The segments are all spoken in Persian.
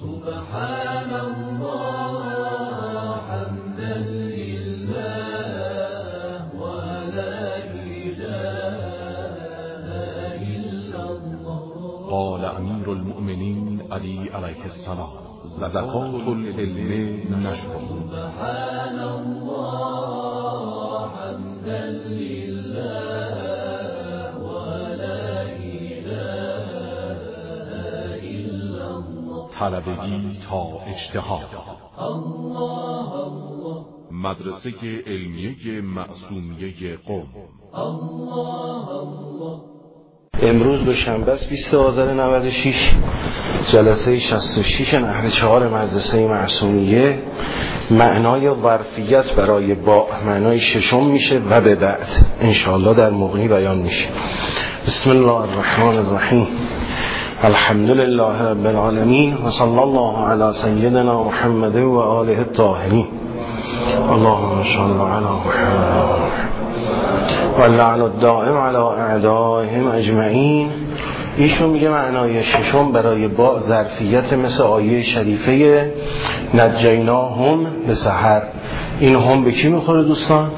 سبحان الله حمدا لله ولا إله إلا الله. قال امیر المؤمنین علی علیه السلام: زکات العلم نشر. سبحان الله حمدا لله ولا إله إلا الله. طلبگی تا اجتهاد. الله الله. مدرسه علمیه معصومیه قم. الله الله. امروز دوشنبه است 20 آذر 96 جلسه 66 نحو 4 مدرسه معصومیه. معنای ظرفیت برای با معنای ششم میشه و به بعد انشاءالله در مغنی بیان میشه. بسم الله الرحمن الرحیم. الحمد لله رب العالمین و صلی الله علی سیدنا محمد و آله الطاهرین. اللهم صل علی محمد و لعن الدائم علی اعدائهم اجمعین. ایشون میگه معنای ششم برای با ظرفیت مثل آیه شریفه نجیناهم به سحر. این هم به کی میخوره دوستان؟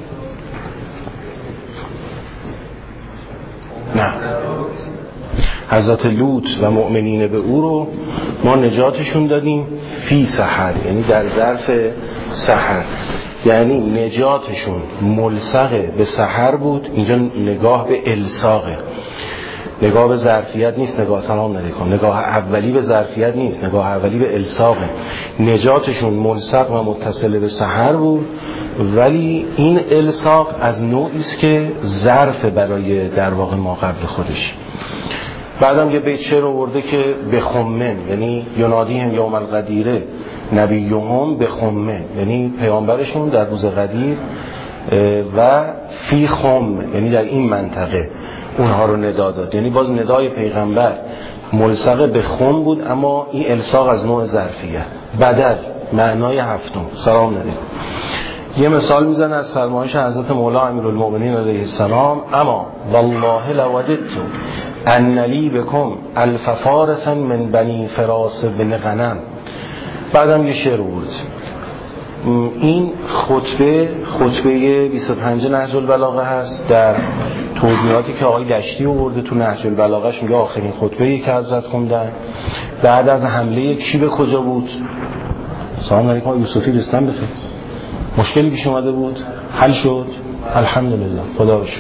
نه، حضرت لوط و مؤمنین به او رو ما نجاتشون دادیم فی سحر، یعنی در ظرف سحر، یعنی نجاتشون ملصق به سحر بود. اینجا نگاه به الصاقه، نگاه به ظرفیت نیست. نگاه سلام علیکم، نگاه اولی به ظرفیت نیست، نگاه اولی به الصاقه. نجاتشون ملصق و متصل به سحر بود، ولی این الصاق از نوعی است که ظرف برای در واقع ما قبل خودش. بعدم یه بیت شعر آورده که به خمن، یعنی ینادیهم یوم القدیره نبیهم به خمن، یعنی پیامبرشون در روز قدیر و فی خم، یعنی در این منطقه اونها رو ندا داد. یعنی باز ندای پیغمبر ملصق به خم بود، اما این الصاق از نوع ظرفیه. بدل معنای هفتم. سلام علیکم. یه مثال میزنه از فرمایش حضرت مولا امیرالمؤمنین علیه السلام: اما والله لوجدت ان لی بکم الف فارس من بنی فراس بن غنم. بعدم یه شعر بود. این خطبه 25 نهج البلاغه هست. در توضیحاتی که آقای دشتی آورده تو نهج البلاغهش میگه آخرین خطبه‌ای که حضرت خوندن بعد از حمله کی به کجا بود؟ سلام علیکم یوسفی رستم بخیر. مشکلی پیش اومده بود، حل شد، الحمدلله، خدا رو شکر.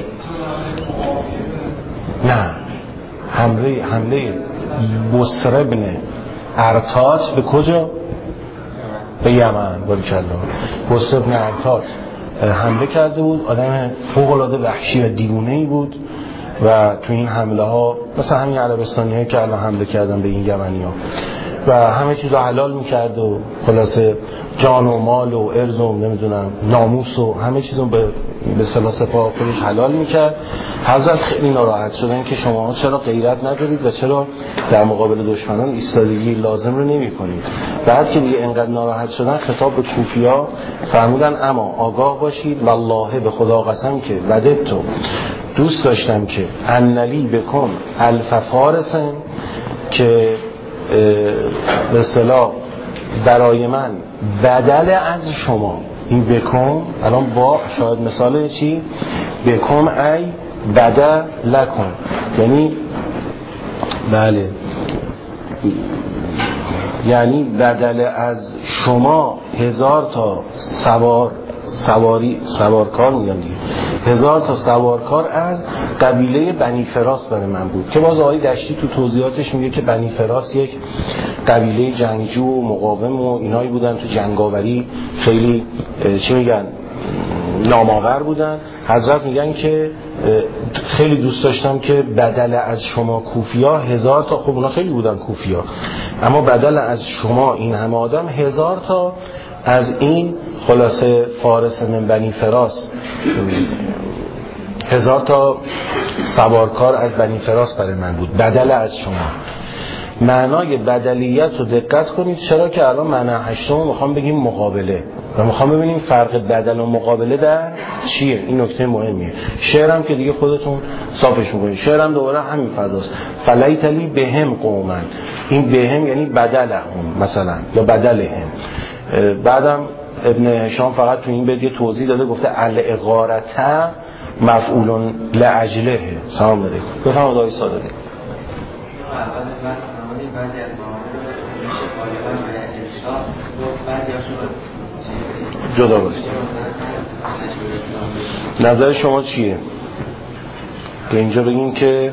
نه، حمله بصر ابن ارتات به کجا؟ به یمن. باریکالله. بصر ابن ارتات حمله کرده بود. آدم فوق العاده وحشی و دیوونه‌ای بود و تو این حمله ها مثلا همین عربستانی‌ها که الان حمله کردن به این یمنی‌ها و همه چیز رو حلال میکرد و خلاصه جان و مال و ارز و نمیدونم ناموس و همه چیز رو به صلاح سپاه خودش حلال میکرد. حضرت خیلی ناراحت شدن که شما چرا غیرت ندارید و چرا در مقابل دشمنان ایستادگی لازم رو نمی کنید. بعد که دیگه انقدر ناراحت شدن خطاب به کوفیا فرمودن اما آگاه باشید والله به خدا قسم که وددتو دوست داشتم که انلی بکن الف فارسن، که به اصطلاح برای من بدل از شما. این بکن الان با شاید مثال چی؟ بکن ای بدل لکن، یعنی بله، یعنی بدل از شما 1000 تا سوارکار میگن دیگه، 1000 تا سوارکار از قبیله بنی فراس برای من بود. که باز آقای دشتی تو توضیحاتش میگه که بنی فراس یک قبیله جنگجو و مقاوم و اینایی بودن، تو جنگاوری خیلی چی میگن نامآور بودن. حضرت میگن که خیلی دوست داشتم که بدل از شما کوفیا 1000 تا، خب اونا خیلی بودن کوفیا، اما بدل از شما این همه آدم 1000 تا از این خلاصه فارس من بنی فراس، 1000 تا سوارکار از بنی فراس برای من بود بدل از شما. معنای بدلیت رو دقت کنید، چرا که الان معنی هشتم میخوام بگیم مقابله و میخوام ببینیم فرق بدل و مقابله در چیه. این نکته مهمیه. شعرم که دیگه خودتون صافش میکنید، شعرم دوباره همین فضاست. فلیتلی بهم قومن، این بهم یعنی بدلهم مثلا یا بدلهم. بعدم ابن هشام فقط تو این بیت توضیح داده، گفته الاغارته مفعول لاجله. سلام علیکم. بفرمایید آقای ساداتی. بعضی از موارد میشه غالبا به ارشاد و بعضی‌هاشون جدا باشه. نظر شما چیه؟ که اینجا بگیم که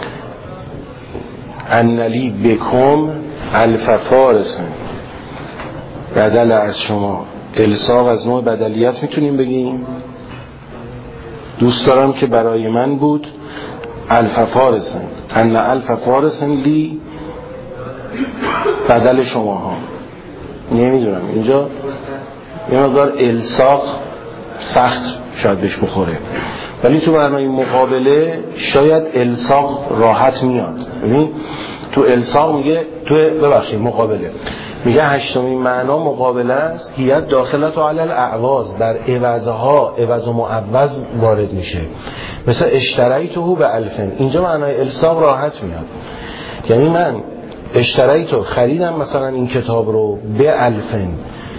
انلی بکم الف فارس بدل از شما، الصاق از نوع بدلیت میتونیم بگیم. دوست دارم که برای من بود الف فارس، ان الف فارس لی بدل شما ها. نمیدونم اینجا یه مقدار الصاق سخت شاید بهش بخوره، ولی تو برنامه مقابله شاید الصاق راحت میاد. ببین تو الصاق میگه، تو ببخشید مقابله میگه هشتمین معنا مقابله است، هیت داخلت و علل اعواز، بر عوضها عوض و معوض وارد میشه. مثل اشتریتو به الفن، اینجا معنای الصاق راحت میاد. یعنی من اشتریتو خریدم مثلا این کتاب رو به الفن،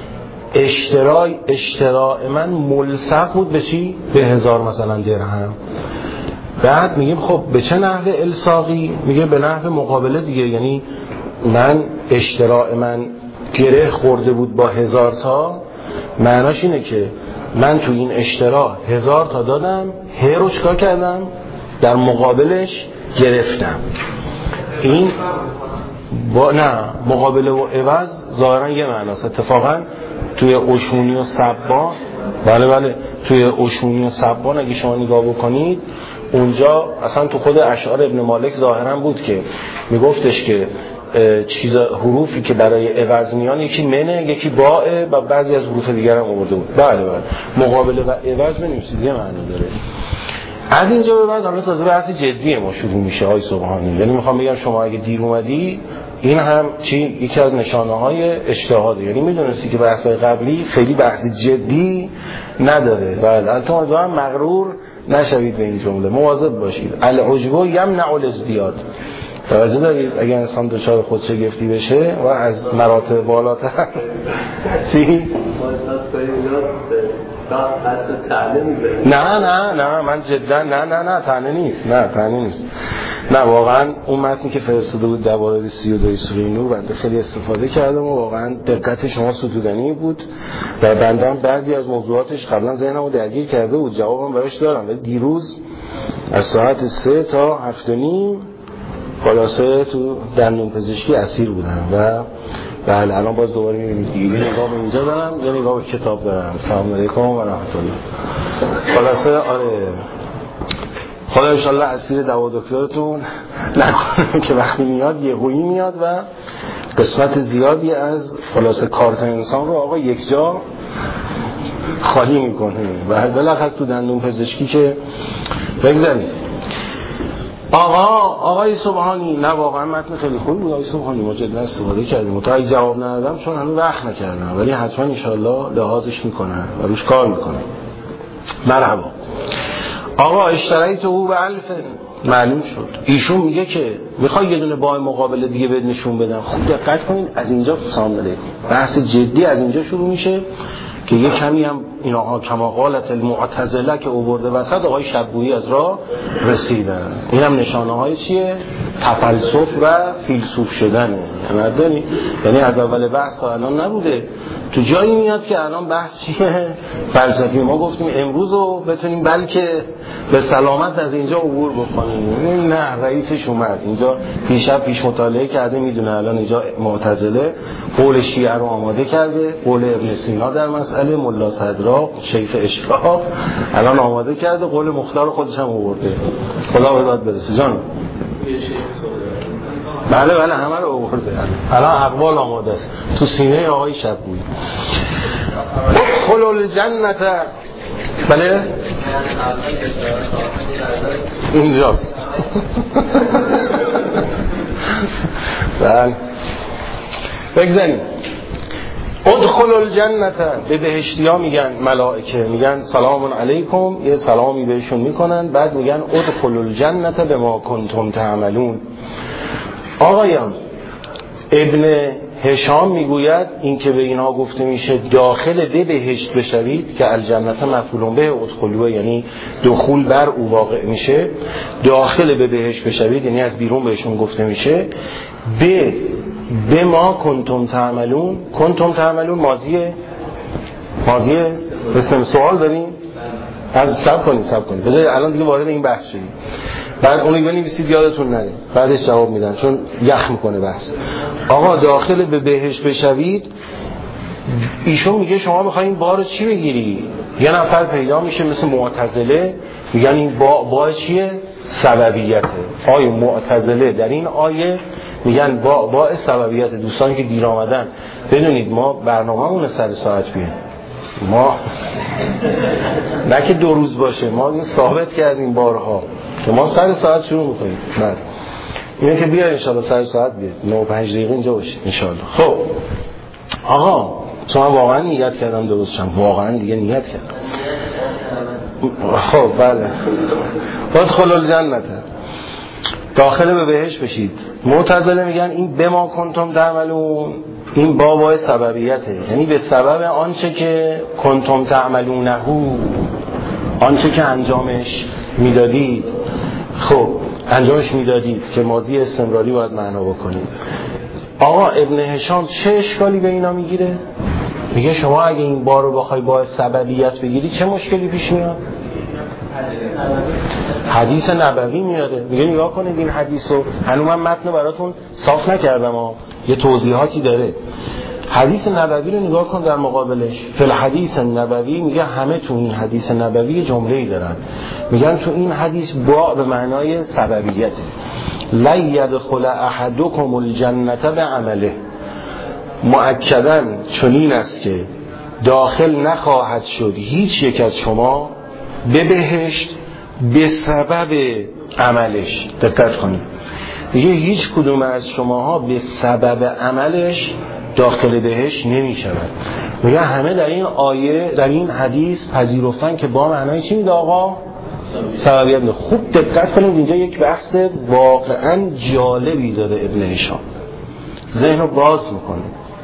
اشتراء من ملصق بود به چی؟ به 1000 مثلا درهم. بعد میگیم خب به چه نحو الصاقی؟ میگه به نحو مقابله دیگه. یعنی من اشتراء من گره خورده بود با 1000 تا، معناش اینه که من تو این اشتراء 1000 تا دادم، رو چکار کردم؟ در مقابلش گرفتم. این با نه مقابله و عوض ظاهرا یه معناست. اتفاقا توی اشمونی و صبان، بله توی اشمونی و صبان اگه شما نگاه بکنید اونجا اصلا تو خود اشعار ابن مالک ظاهرا بود که میگفتش که حروفی که برای عوض میان یکی منه یکی باء و بعضی از حروف دیگر هم آورده بود. بله مقابله و عوض بنویسید یه معنی داره. از اینجا به بعد حالا تازه بحث جدی ما شروع میشه آقای سبحانی. یعنی میخوام بگم شما اگه دیر اومدی این هم یکی از نشانه‌های اجتهاده. یعنی میدونستی که بحث‌های قبلی خیلی بحث جدی نداره. بله البته مغرور نشوید به این جمله، مواظب باشید. العجب یمنع الازدیاد. توجه دارید اگر انسان دچار خودشگفتی بشه و از مراتب بالاتر چی؟ نه من جدا نه طعنه نیست. نه واقعا اون متنی که فرستاده بود درباره 32 سوره نور بنده خیلی استفاده کردم و واقعا دقت شما ستودنی بود و بنده هم بعضی از موضوعاتش قبلا ذهنمو درگیر کرده بود، جوابم براش دارم. ولی دیروز از ساعت 3 تا 7:30 خلاصه تو دندون پزشکی اسیر بودم و بله الان باز دوباره میبینید دیگه. یه نگاه به اینجا دارم، یه نگاه به کتاب دارم. سلام علیکم و رحمت الله. خلاصه آره خدا انشالله اسیر دوا دکترتون نکنه که وقتی میاد یهویی میاد و قسمت زیادی از خلاصه کارت انسان رو آقا یک جا خالی میکنه و بالاخره تو دندون پزشکی که بگذارید. آقای سبحانی، نه واقعا متن خیلی خوبی بود آقای سبحانی، ما جدا استفاده کردیم. متأ جواب ندادم چون هنوز وقت نکردم، ولی حتما ان شاءالله لحاظش میکنن و روش کار میکنن. مرحبا. آقا اشتریتو به الف معلوم شد. ایشون میگه که میخوای یه دونه باء مقابله دیگه بهت نشون بدم. خوب دقت کنید از اینجا سلام علیکم. بحث جدی از اینجا شروع میشه که یه کمی هم اینها کما قالت المعتزله که آورده وسط آقای شبگویی از راه رسیدن. این هم نشانه های چیه؟ تفلسف و فیلسوف شدنه. نداری؟ یعنی از اول بحث تا الان نبوده. تو جایی میاد که الان بحث چیه؟ فلسفی. ما گفتیم امروز رو بتونیم بلکه به سلامت از اینجا عبور بکنیم. نه رئیسش اومد اینجا پیش مطالعه کرده، میدونه الان اینجا معتزله قول شیعه رو آماده کرده، قول ابن سینا در مسئله، ملا صدراق، شیخ اشراق الان آماده کرده، قول مختار خودش هم آورده. خدا به داد برسه جان. بله همه رو آورده. الان اقوال آماده است تو سینه آقای شبگویی. ادخلوا الجنة. بله اینجاست. بله بگذاریم. ادخلوا الجنة، به بهشتیا میگن ملائکه، میگن سلام علیکم، یه سلامی بهشون میکنن، بعد میگن ادخلوا الجنة بما کنتم تعملون. آقایان، ابن هشام میگوید این که به اینها گفته میشه داخل به بهشت بشوید که الجنة مفعول به ادخلوا، یعنی دخول بر او واقع میشه، داخل به بهشت بشوید یعنی از بیرون بهشون گفته میشه. به ما کنتم تعملون، کنتم تعملون ماضیه مثل سوال داریم از سب کنید بذارید الان دیگه وارد این بحث شدیم، بعد اونو بنویسید یادتون نره، بعدش جواب میدن چون یخ میکنه بحث. آقا داخل به بهشت بشوید، ایشون میگه شما میخواین بار چی بگیری؟ یه نفر پیدا میشه مثل معتزله میگن این با چیه؟ سببیته. آیه معتزله در این آیه میگن با سببیت. دوستانی که دیر آمدن بدونید ما برنامه‌مون سر ساعت بیه، ما نه که 2 روز باشه، ما این ثابت کردیم بارها که ما سر ساعت شروع میکنیم. بعد اینه که بیاد انشالله سر ساعت بیاد 9-5 دقیقه اینجا باشید انشالله. خب آقا شما واقعا نیت کردم درست شم، واقعا دیگه نیت کردم. خب بله ادخلوا الجنة، داخل به بهشت بشید. معتزله میگن این به ما کنتم تعملون، این بابای سببیته، یعنی به سبب آنچه که کنتم تعملونه، آنچه که انجامش میدادید. خب انجامش میدادید که ماضی استمراری باید معنا بکنید. آقا ابن هشام چه اشکالی به اینا میگیره؟ میگه شما اگه این بار رو بخوای با سببیت بگیری چه مشکلی پیش میاد؟ حدیث نبوی میاده. میگه نگاه کنید این حدیث رو، هنوز من متن براتون صاف نکردم یه توضیحاتی داره. حدیث نبوی رو نگاه کن در مقابلش. فی الحدیث نبوی میگه همه تو این حدیث نبوی جمله‌ای دارن، میگن تو این حدیث با به معنای سببیته. لا يدخل احدکم الجنة بعمله، مؤکداً چنین است که داخل نخواهد شد هیچ یک از شما به بهشت به سبب عملش. دقت کنید میگه هیچ کدوم از شماها به سبب عملش داخل بهشت نمی شود. میگه همه در این آیه در این حدیث پذیرفتن که با معنای چی میده آقا؟ سببیت میده. خوب دقت کنید اینجا یک بحث واقعا جالبی داره ابن هشام، ذهن رو باز میکنه.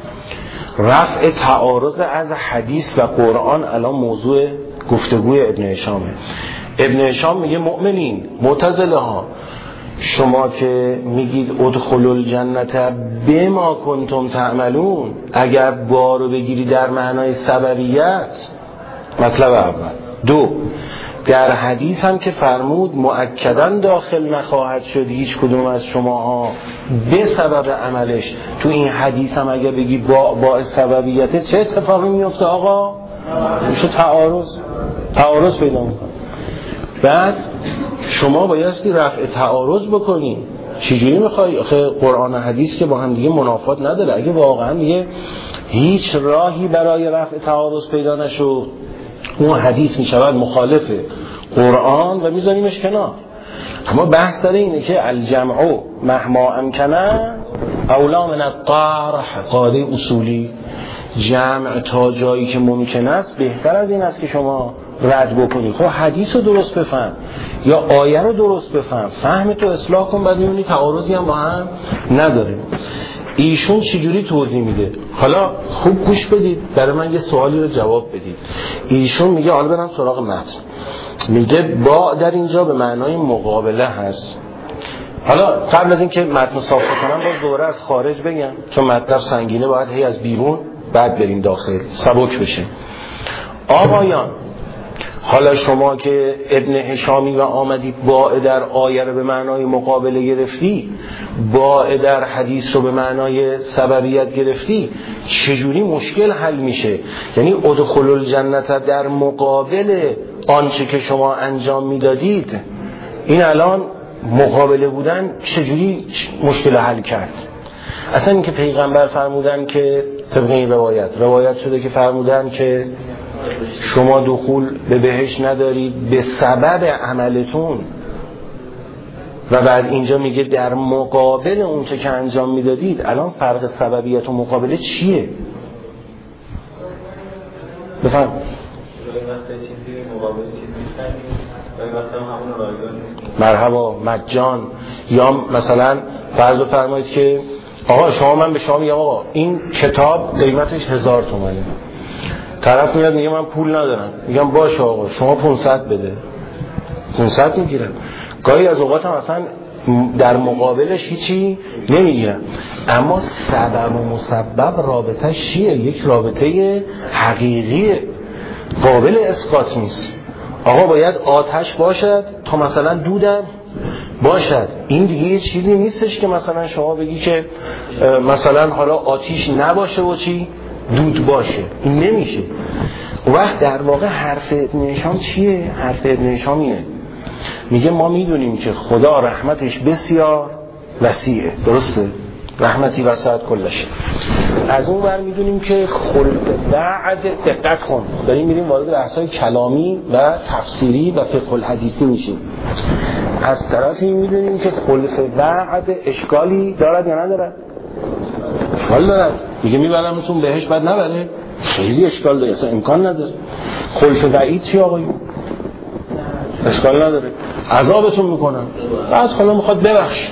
رفع تعارض از حدیث و قرآن الان موضوع گفتگوی ابن هشامه. ابن هشام میگه مؤمنین، معتزله ها، شما که میگید ادخلوا الجنة بما کنتم تعملون، اگر با رو بگیری در معنای سببیت، مطلب اول. 2 در حدیث هم که فرمود مؤکداً داخل نخواهد شد هیچ کدوم از شماها به سبب عملش، تو این حدیث هم اگر بگی با سببیت چه اتفاقی میفته آقا؟ میشه تعارض پیدا میکنه. بعد شما بایستی رفع تعارض بکنی. چجوری میخوای؟ قرآن و حدیث که با هم دیگه منافات نداره. اگه واقعا دیگه هیچ راهی برای رفع تعارض پیدا نشد، اون حدیث میشود مخالف قرآن و میذاریمش کنار. اما بحث سر اینه که الجمع مهما امکنه اولا من الطرح، قاعده اصولی، جمع تا جایی که ممکن است بهتر از این است که شما رد بکنی. خب حدیث رو درست بفهم یا آیه رو درست بفهم، فهم تو اصلاح کن، بعد میبینی تعارضی هم با هم نداره. ایشون چجوری توضیح میده؟ حالا خوب گوش بدید، برای من یه سوالی رو جواب بدید. ایشون میگه، حالا برم سراغ متن، میگه با در اینجا به معنای مقابله هست. حالا قبل از این که متن صاف کنم باز دوباره از خارج بگم، چون مطلب سنگینه باید هی از بیرون بعد بریم داخل سبک بشه. آقایان، حالا شما که ابن هشامی و آمدید با در آیه رو به معنای مقابله گرفتی، با در حدیث رو به معنای سببیت گرفتی، چجوری مشکل حل میشه؟ یعنی ادخلوا الجنة در مقابل آنچه که شما انجام میدادید، این الان مقابله بودن چجوری مشکل حل کرد؟ اصلا این که پیغمبر فرمودن که طبق این روایت شده که فرمودن که شما دخول به بهشت ندارید به سبب عملتون، و بعد اینجا میگه در مقابل اون که انجام میدادید الان فرق سببیت و مقابله چیه؟ بفهم مرحبا مجان. یا مثلا فرض بفرمایید که آقا شما، من به شما میگم آقا این کتاب قیمتش 1000 تومانه، طرف میاد میگه من پول ندارم، میگم باشه آقا شما 500 بده، 500 میگیرم. گاهی از اوقات هم اصلا در مقابلش هیچی نمیگیرم، اما سبب و مسبب رابطه چیه؟ یک رابطه حقیقیه، قابل اسقاط نیست. آقا باید آتش باشد تا مثلا دودم باشد. این دیگه یه چیزی نیستش که مثلا شما بگی که مثلا حالا آتیش نباشه و چی دود باشه، این نمیشه. وقت در واقع حرف ابن هشام چیه؟ حرف ابن هشام اینه، میگه ما میدونیم که خدا رحمتش بسیار وسیعه، درسته؟ رحمتی وسعت کل شیء. از اون ور میدونیم که خلق وعد، دقت کن داریم میریم وارد بحث‌های کلامی و تفسیری و فقه الحدیثی میشیم. از طرفی میدونیم که خلق وعد اشکالی دارد یا ندارد؟ اشکال دارد. میگه میبرمتون بهش بعد نبره، خیلی اشکال داره، اصلا امکان نداره. خلق وعید چی آقایون؟ اشکال نداره، عذابتون میکنن، بعد حالا میخواد ببخش،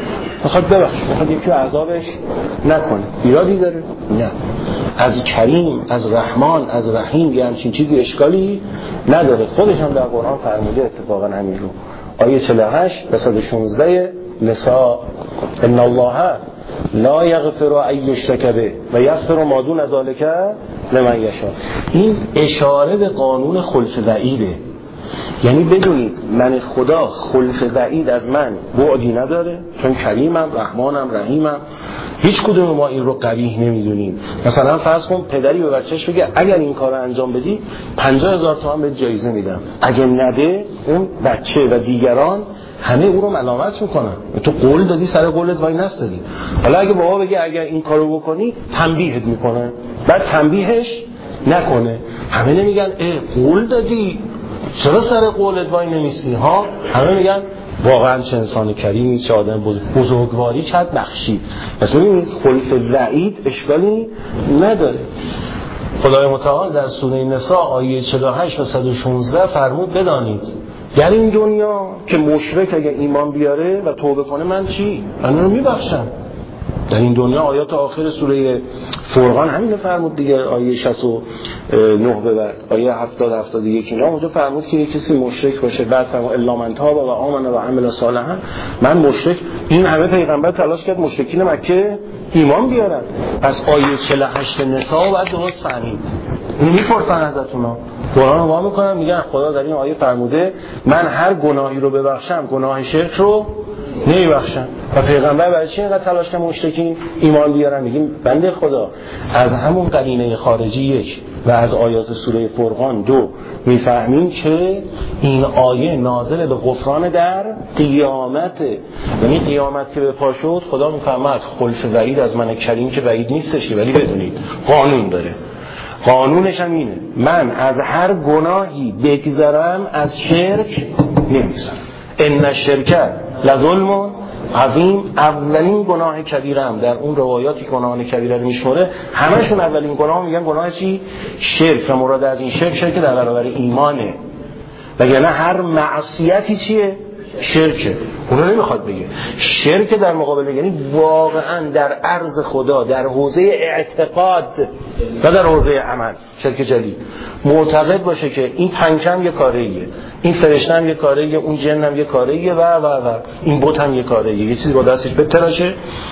میخواد یکی عذابش نکنه، ایرادی داره؟ نه. از کریم، از رحمان، از رحیم یه همچین چیزی اشکالی نداره. خودش هم در قرآن فرموده اتفاقا همین رو. آیه 48 و 116 نساء ان الله لا یغفر ان یشرک به و یغفر ما دون ذلک لمن یشاء. این اشاره به قانون خلق وعیده. یعنی بدونید من خدا خلق وعید از من بعدی نداره، چون کریمم، رحمانم، رحیمم. هیچ کدوم ما این رو قبیح نمیدونیم. مثلا فرض کن پدری به بچهش بگه اگر این کار رو انجام بدی 50,000 تومان بهت جایزه میدم، اگه نده اون بچه و دیگران همه او رو ملامت میکنن، تو قول دادی سر قولت وای نستدی. حالا اگه بابا بگه اگر این کارو بکنی تنبیهت میکنن، بعد تنبیهش نکنه، همه نمیگن قول دادی چرا سر قولت وای نمیسی ها؟ همه میگن واقعا چه انسان کریمی، چه آدم بزرگواری کرد بخشید. پس ببینید خلق وعید اشکالی نداره. خدای متعال در سوره نساء آیه 48 و 116 فرمود بدانید در این دنیا که مشرک اگه ایمان بیاره و توبه کنه من چی؟ من رو میبخشم. در این دنیا آیات آخر سوره فرقان همین فرمود دیگه، آیه 69 به بعد آیه 70 71 اینا اونجا فرمود که کسی مشرک باشه، بعد فرمود الا من تاب و آمن و عمل صالحا. من مشرک، این همه پیغمبر تلاش کرد مشرکین مکه ایمان بیارن. پس آیه 48 نساء بعد درست فهمید. این میپرسن ازتونا، قرآن رو وا میکنن میگن خدا در این آیه فرموده من هر گناهی رو ببخشم گناه شرک رو نمیبخشم. و پیغمبر برای چی اینقدر تلاش کرد مشرکین ایمان بیارن؟ میگیم بنده خدا از همون قرینه خارجی 1 و از آیات سوره فرقان 2 میفهمیم که این آیه نازل به غفران در قیامت. یعنی قیامت که به پا شد خدا میفهمد خلق وعید از من کریم که وعید نیستش، ولی بدونید قانون داره. قانونش هم اینه من از هر گناهی بگذرم از شرک نمیگذرم. ان الشرک لظلم عظیم. اولین گناه کبیره هم در اون روایاتی که گناهان کبیره رو میشمره همشون اولین گناه میگن گناه چی؟ شرک. و مراد از این شرک در برابر ایمانه، وگرنه هر معصیتی چیه؟ شرکه. اونو نمیخواد بگه. شرک در مقابل یعنی واقعا در عرض خدا در حوزه اعتقاد و در حوزه عمل شرک جلی معتقد باشه که این پنکم یه کاریه، این فرشته هم یه کاریه، اون جن هم یه کاریه و این بت هم یه کاریه، یه چیزی با دستش بتراشه.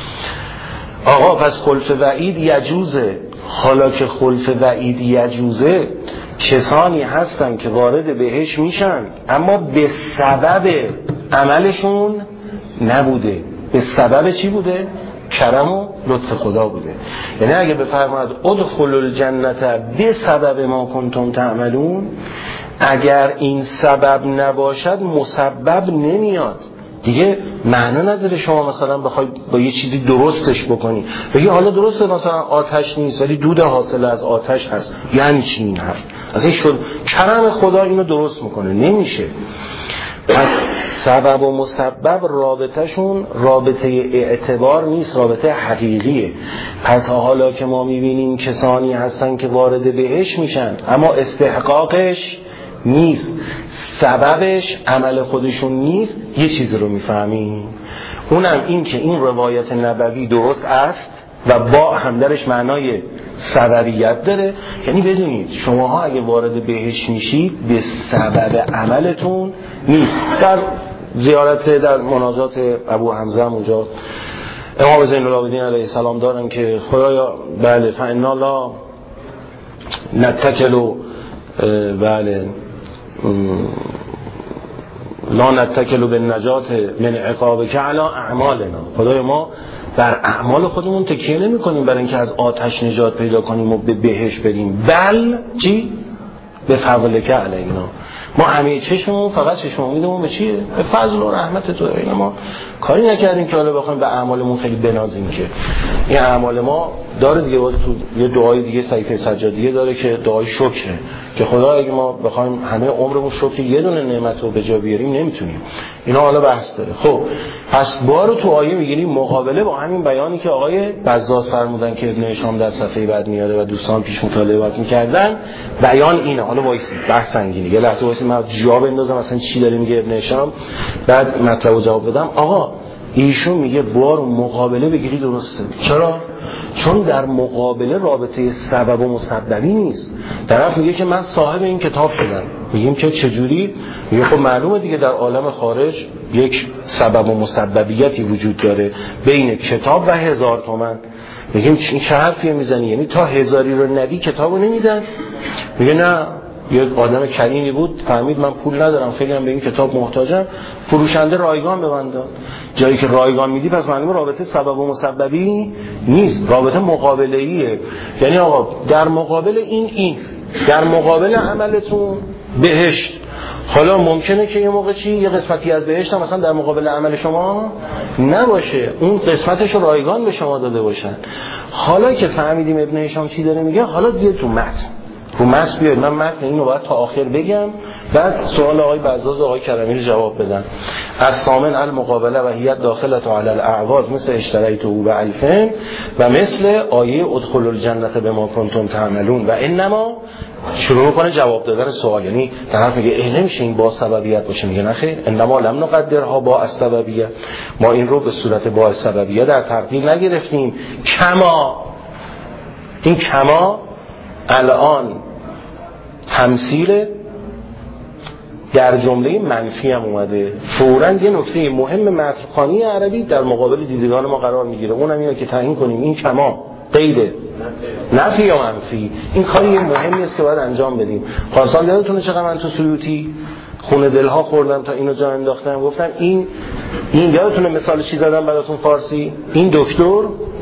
آقا پس خلف وعید یجوزه. حالا که خلف وعید یجوزه کسانی هستن که وارد بهش میشن اما به سبب عملشون نبوده. به سبب چی بوده؟ کرم و لطف خدا بوده. یعنی اگه بفرماید ادخلوا الجنت به سبب ما کنتم تعملون، اگر این سبب نباشد مسبب نمیاد دیگه. معنا نداره شما مثلا بخوای با یه چیزی درستش بکنی، بگی حالا درسته مثلا آتش نیست ولی دود حاصل از آتش هست، یعنی چی این حرف؟ اصلا شد کرم خدا اینو درست میکنه؟ نمیشه. پس سبب و مسبب رابطهشون رابطه اعتبار نیست، رابطه حقیقیه. پس حالا که ما میبینیم کسانی هستن که وارد بهشت میشن اما استحقاقش نیست، سببش عمل خودشون نیست، یه چیزی رو میفهمیم، اونم این که این روایت نبوی درست است و با همدرش معنای سببیت داره. یعنی بدونید شماها اگه وارد بهشت میشید به سبب عملتون نیست. در زیارت در مناجات ابو حمزه اونجا امام زین العابدین علیه السلام دارن که خدایا بله فانا لا نتکل بله لا نتکل بالنجات من عقابک علی اعمالنا، خدای ما بر اعمال خودمون تکیه نمی کنیم برای اینکه از آتش نجات پیدا کنیم و به بهشت بریم، بل چی؟ به فضلک علینا، ما همه چشممون فقط چشم امیدمون به چیه؟ به فضل و رحمت تو. این ما کاری نکردیم که حالا بخوایم به اعمالمون خیلی بنازیم، که این اعمال ما داره دیگه. تو یه دعای دیگه صحیفه سجادیه داره که دعای شکره که خدا اگه ما بخوایم همه عمرمون شکر یه دونه نعمت رو به جا بیاریم نمیتونیم. اینا حالا بحث داره. خب پس بارو تو آیه میگیریم مقابله با همین بیانی که آقای بزاز فرمودن که ابن هشام در صفحه بعد میاره و دوستان پیش مطالعات میکردن. بیان اینه. حالا وایسی بحث سنگینه، یه لحظه وایسی من جواب بندازم اصلا چی داره میگه ابن هشام، بعد مطلب رو جواب بدم. آقا ایشون میگه بارو مقابله بگیری درسته. چرا؟ چون در مقابله رابطه سبب و مسببی نیست. طرف میگه که من صاحب این کتاب شدم، میگیم که چجوری؟ میگه خب معلومه دیگه در عالم خارج یک سبب و مسببیتی وجود داره بین کتاب و 1000 تومان. میگیم این چه حرفیه میزنی؟ یعنی تا 1000 رو ندی کتابو نمیدن؟ میگه نه، یه آدم کریمی بود فهمید من پول ندارم، خیلی هم به این کتاب محتاجم، فروشنده رایگان به من داد. جایی که رایگان میدی پس معلومه رابطه سبب و مسببی نیست، رابطه مقابله‌ایه. یعنی آقا در مقابل این در مقابل عملتون بهشت. حالا ممکنه که یه موقع یه قسمتی از بهشت هم مثلا در مقابل عمل شما نباشه، اون قسمتش رو رایگان به شما داده باشن. حالا که فهمیدیم ابن هشام چی داره میگه، حالا دیگه تو متن بیاید. من متن اینو باید تا آخر بگم، بعد سوال آقای بزاز و آقای کرمی رو جواب بدن. از سامن المقابله و هیت داخلت علی الاعواض مثل اشتریت او به الفن و مثل آیه ادخلوا الجنه بما کنتم تعملون و انما شروع میکنه جواب دادن سوال. یعنی طرف میگه نمیشه این با سببیت باشه، میگه نه خیر، انما لم نقدرها با السببیه، ما این رو به صورت با السببیه در تقدیر نگرفتیم. این کما الان تمثیل در جمله منفی هم اومده. فوراً یه نکته مهم متن‌خوانی عربی در مقابل دیدگان ما قرار میگیره، اونم اینه که تعیین کنیم این کما قیده نفی یا منفی. این کاری مهمی است که باید انجام بدیم. خواستان یادتونه چقدر من تو سیوطی خونه دلها خوردم تا اینو جا انداختم، گفتم این یادتونه مثال چی زدم براتون فارسی؟ این دکتر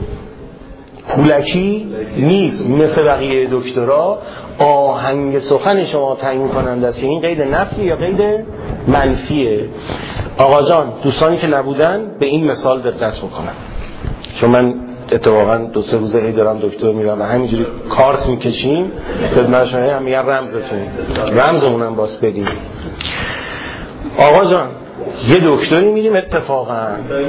پولکی نیست، مثل بقیه دکترها آهنگ سخن شما تعیین کننده است که این قید نفی یا قید منفیه. آقا جان دوستانی که نبودن به این مثال دقت بکنن، چون من اتفاقا 2-3 روزه دارم دکتر میرم و همینجوری کارت میکشیم خدمتشون، هم میگن رمزمونم باز بدیم. آقا جان یه دکتری میریم اتفاقا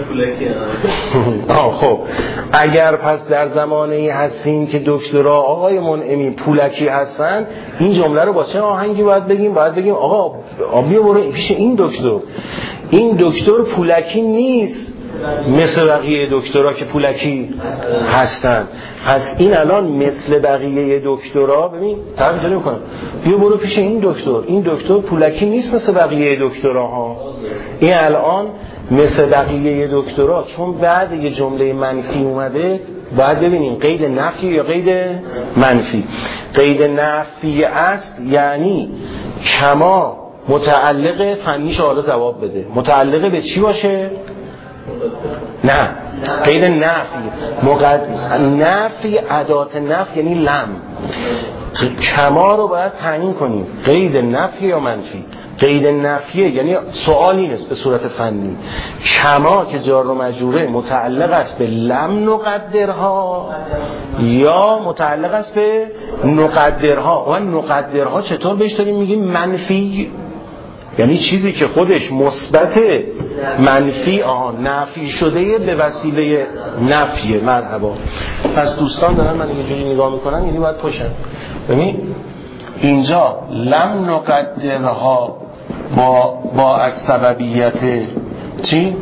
خب اگر پس در زمانه‌ای هستیم که دکترها آقای منعمی پولکی هستن، این جمله رو با چه آهنگی باید بگیم؟ باید بگیم آقا بیا برو پیش این دکتر پولکی نیست مثل بقیه دکترها که پولکی هستن. پس این الان مثل بقیه دکترها، ببین طرف اینجوری میکنه بیا برو پیش این دکتر پولکی نیست مثل بقیه دکترها. این الان مثل بقیه دکترها چون بعد یه جمله منفی اومده باید ببینیم قید نفی یا قید منفی. قید نفی است یعنی کما متعلق فنیش حالا جواب بده، متعلق به چی باشه؟ نه قید نفی، نفی ادات نفی یعنی لم. کما رو باید تعیین کنیم قید نفی یا منفی. قید نفیه یعنی سوالی نیست به صورت فنی. کما که جار و مجروره متعلق است به لم نقدرها یا متعلق است به نقدرها. و نقدرها چطور بهش داریم میگیم منفی؟ یعنی چیزی که خودش مثبت منفی نفی شده به وسیله نفیه. مرحبا. پس دوستان دارن من یه جوری نگاه میکنن یعنی باید پشن. ببین اینجا لم نقدرها با از سببیت چی؟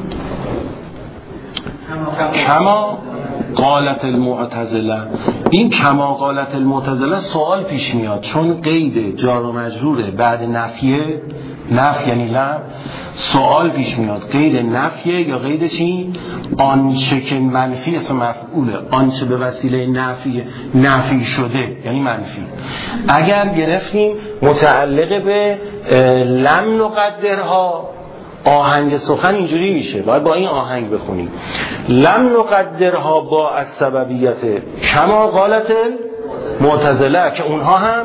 کما قالت المعتزله. این کما قالت المعتزله سوال پیش میاد چون قید جار و مجروره بعد نفیه، نفی یعنی لم، سوال پیش میاد قید نفیه یا قید چی؟ آنچه که منفی اسم مفعوله، آنچه به وسیله نفی شده یعنی منفی. اگر گرفتیم متعلق به لم نقدرها، آهنگ سخن اینجوری میشه، باید با این آهنگ بخونیم. لم نقدرها با از سببیت کما قالت معتزله، که اونها هم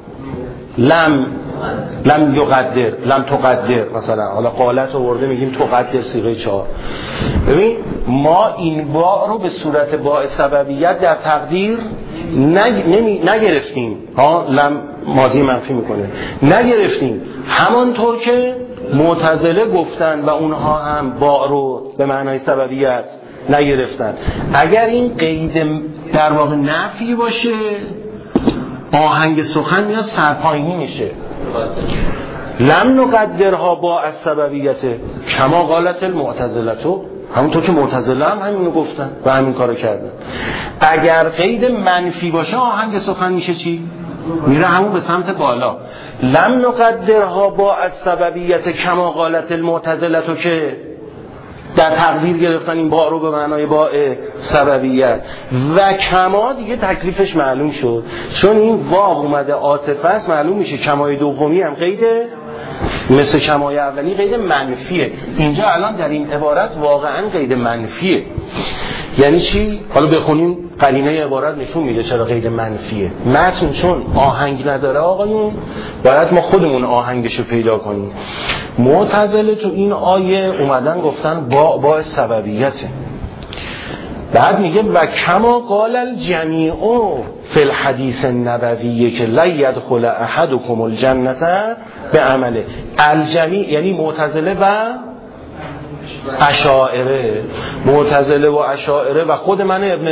لم یقدر، لم تقدر مثلا، حالا قالت آورده میگیم تقدر صیغه 4. ببین ما این با رو به صورت با سببیت در تقدیر نگرفتیم. لم ماضی منفی میکنه، نگرفتیم همانطور که معتزله گفتن و اونها هم با رو به معنای سببیت نگرفتن. اگر این قید در واقع نفی باشه آهنگ سخن میاد سرپایینی میشه. لم نقدرها با از سببیت کما قالت المعتزله، همونطور که معتزله هم همینو گفتن و همین کارو کردن. اگر قید منفی باشه آهنگ سخن میشه چی؟ میره همون به سمت بالا. لم نقدرها با از سببیت کما قالت المعتزله، تو که در تقدیر گرفتن این با رو به معنای با سببیت و کما دیگه تکلیفش معلوم شد، چون این واو اومده عاطفه است، معلوم میشه کمای دومی هم قیده مثل کمای اولی قید منفیه. اینجا الان در این عبارت واقعا قید منفیه. یعنی چی؟ حالا بخونیم قرینه عبارت نشون میده چرا قید منفیه. متن چون آهنگ نداره آقایون، باید ما خودمون آهنگشو پیدا کنیم. معتزله تو این آیه اومدن گفتن با سببیته. بعد میگه و کما قال الجمیع فی الحدیث النبوی که لا یدخل احدکم الجنة به عمله. الجمیع یعنی معتزله و اشاعره، معتزله و اشاعره و خود من ابن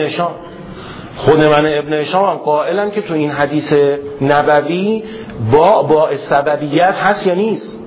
هشام هم قائلن که تو این حدیث نبوی با سببیت هست یا نیست؟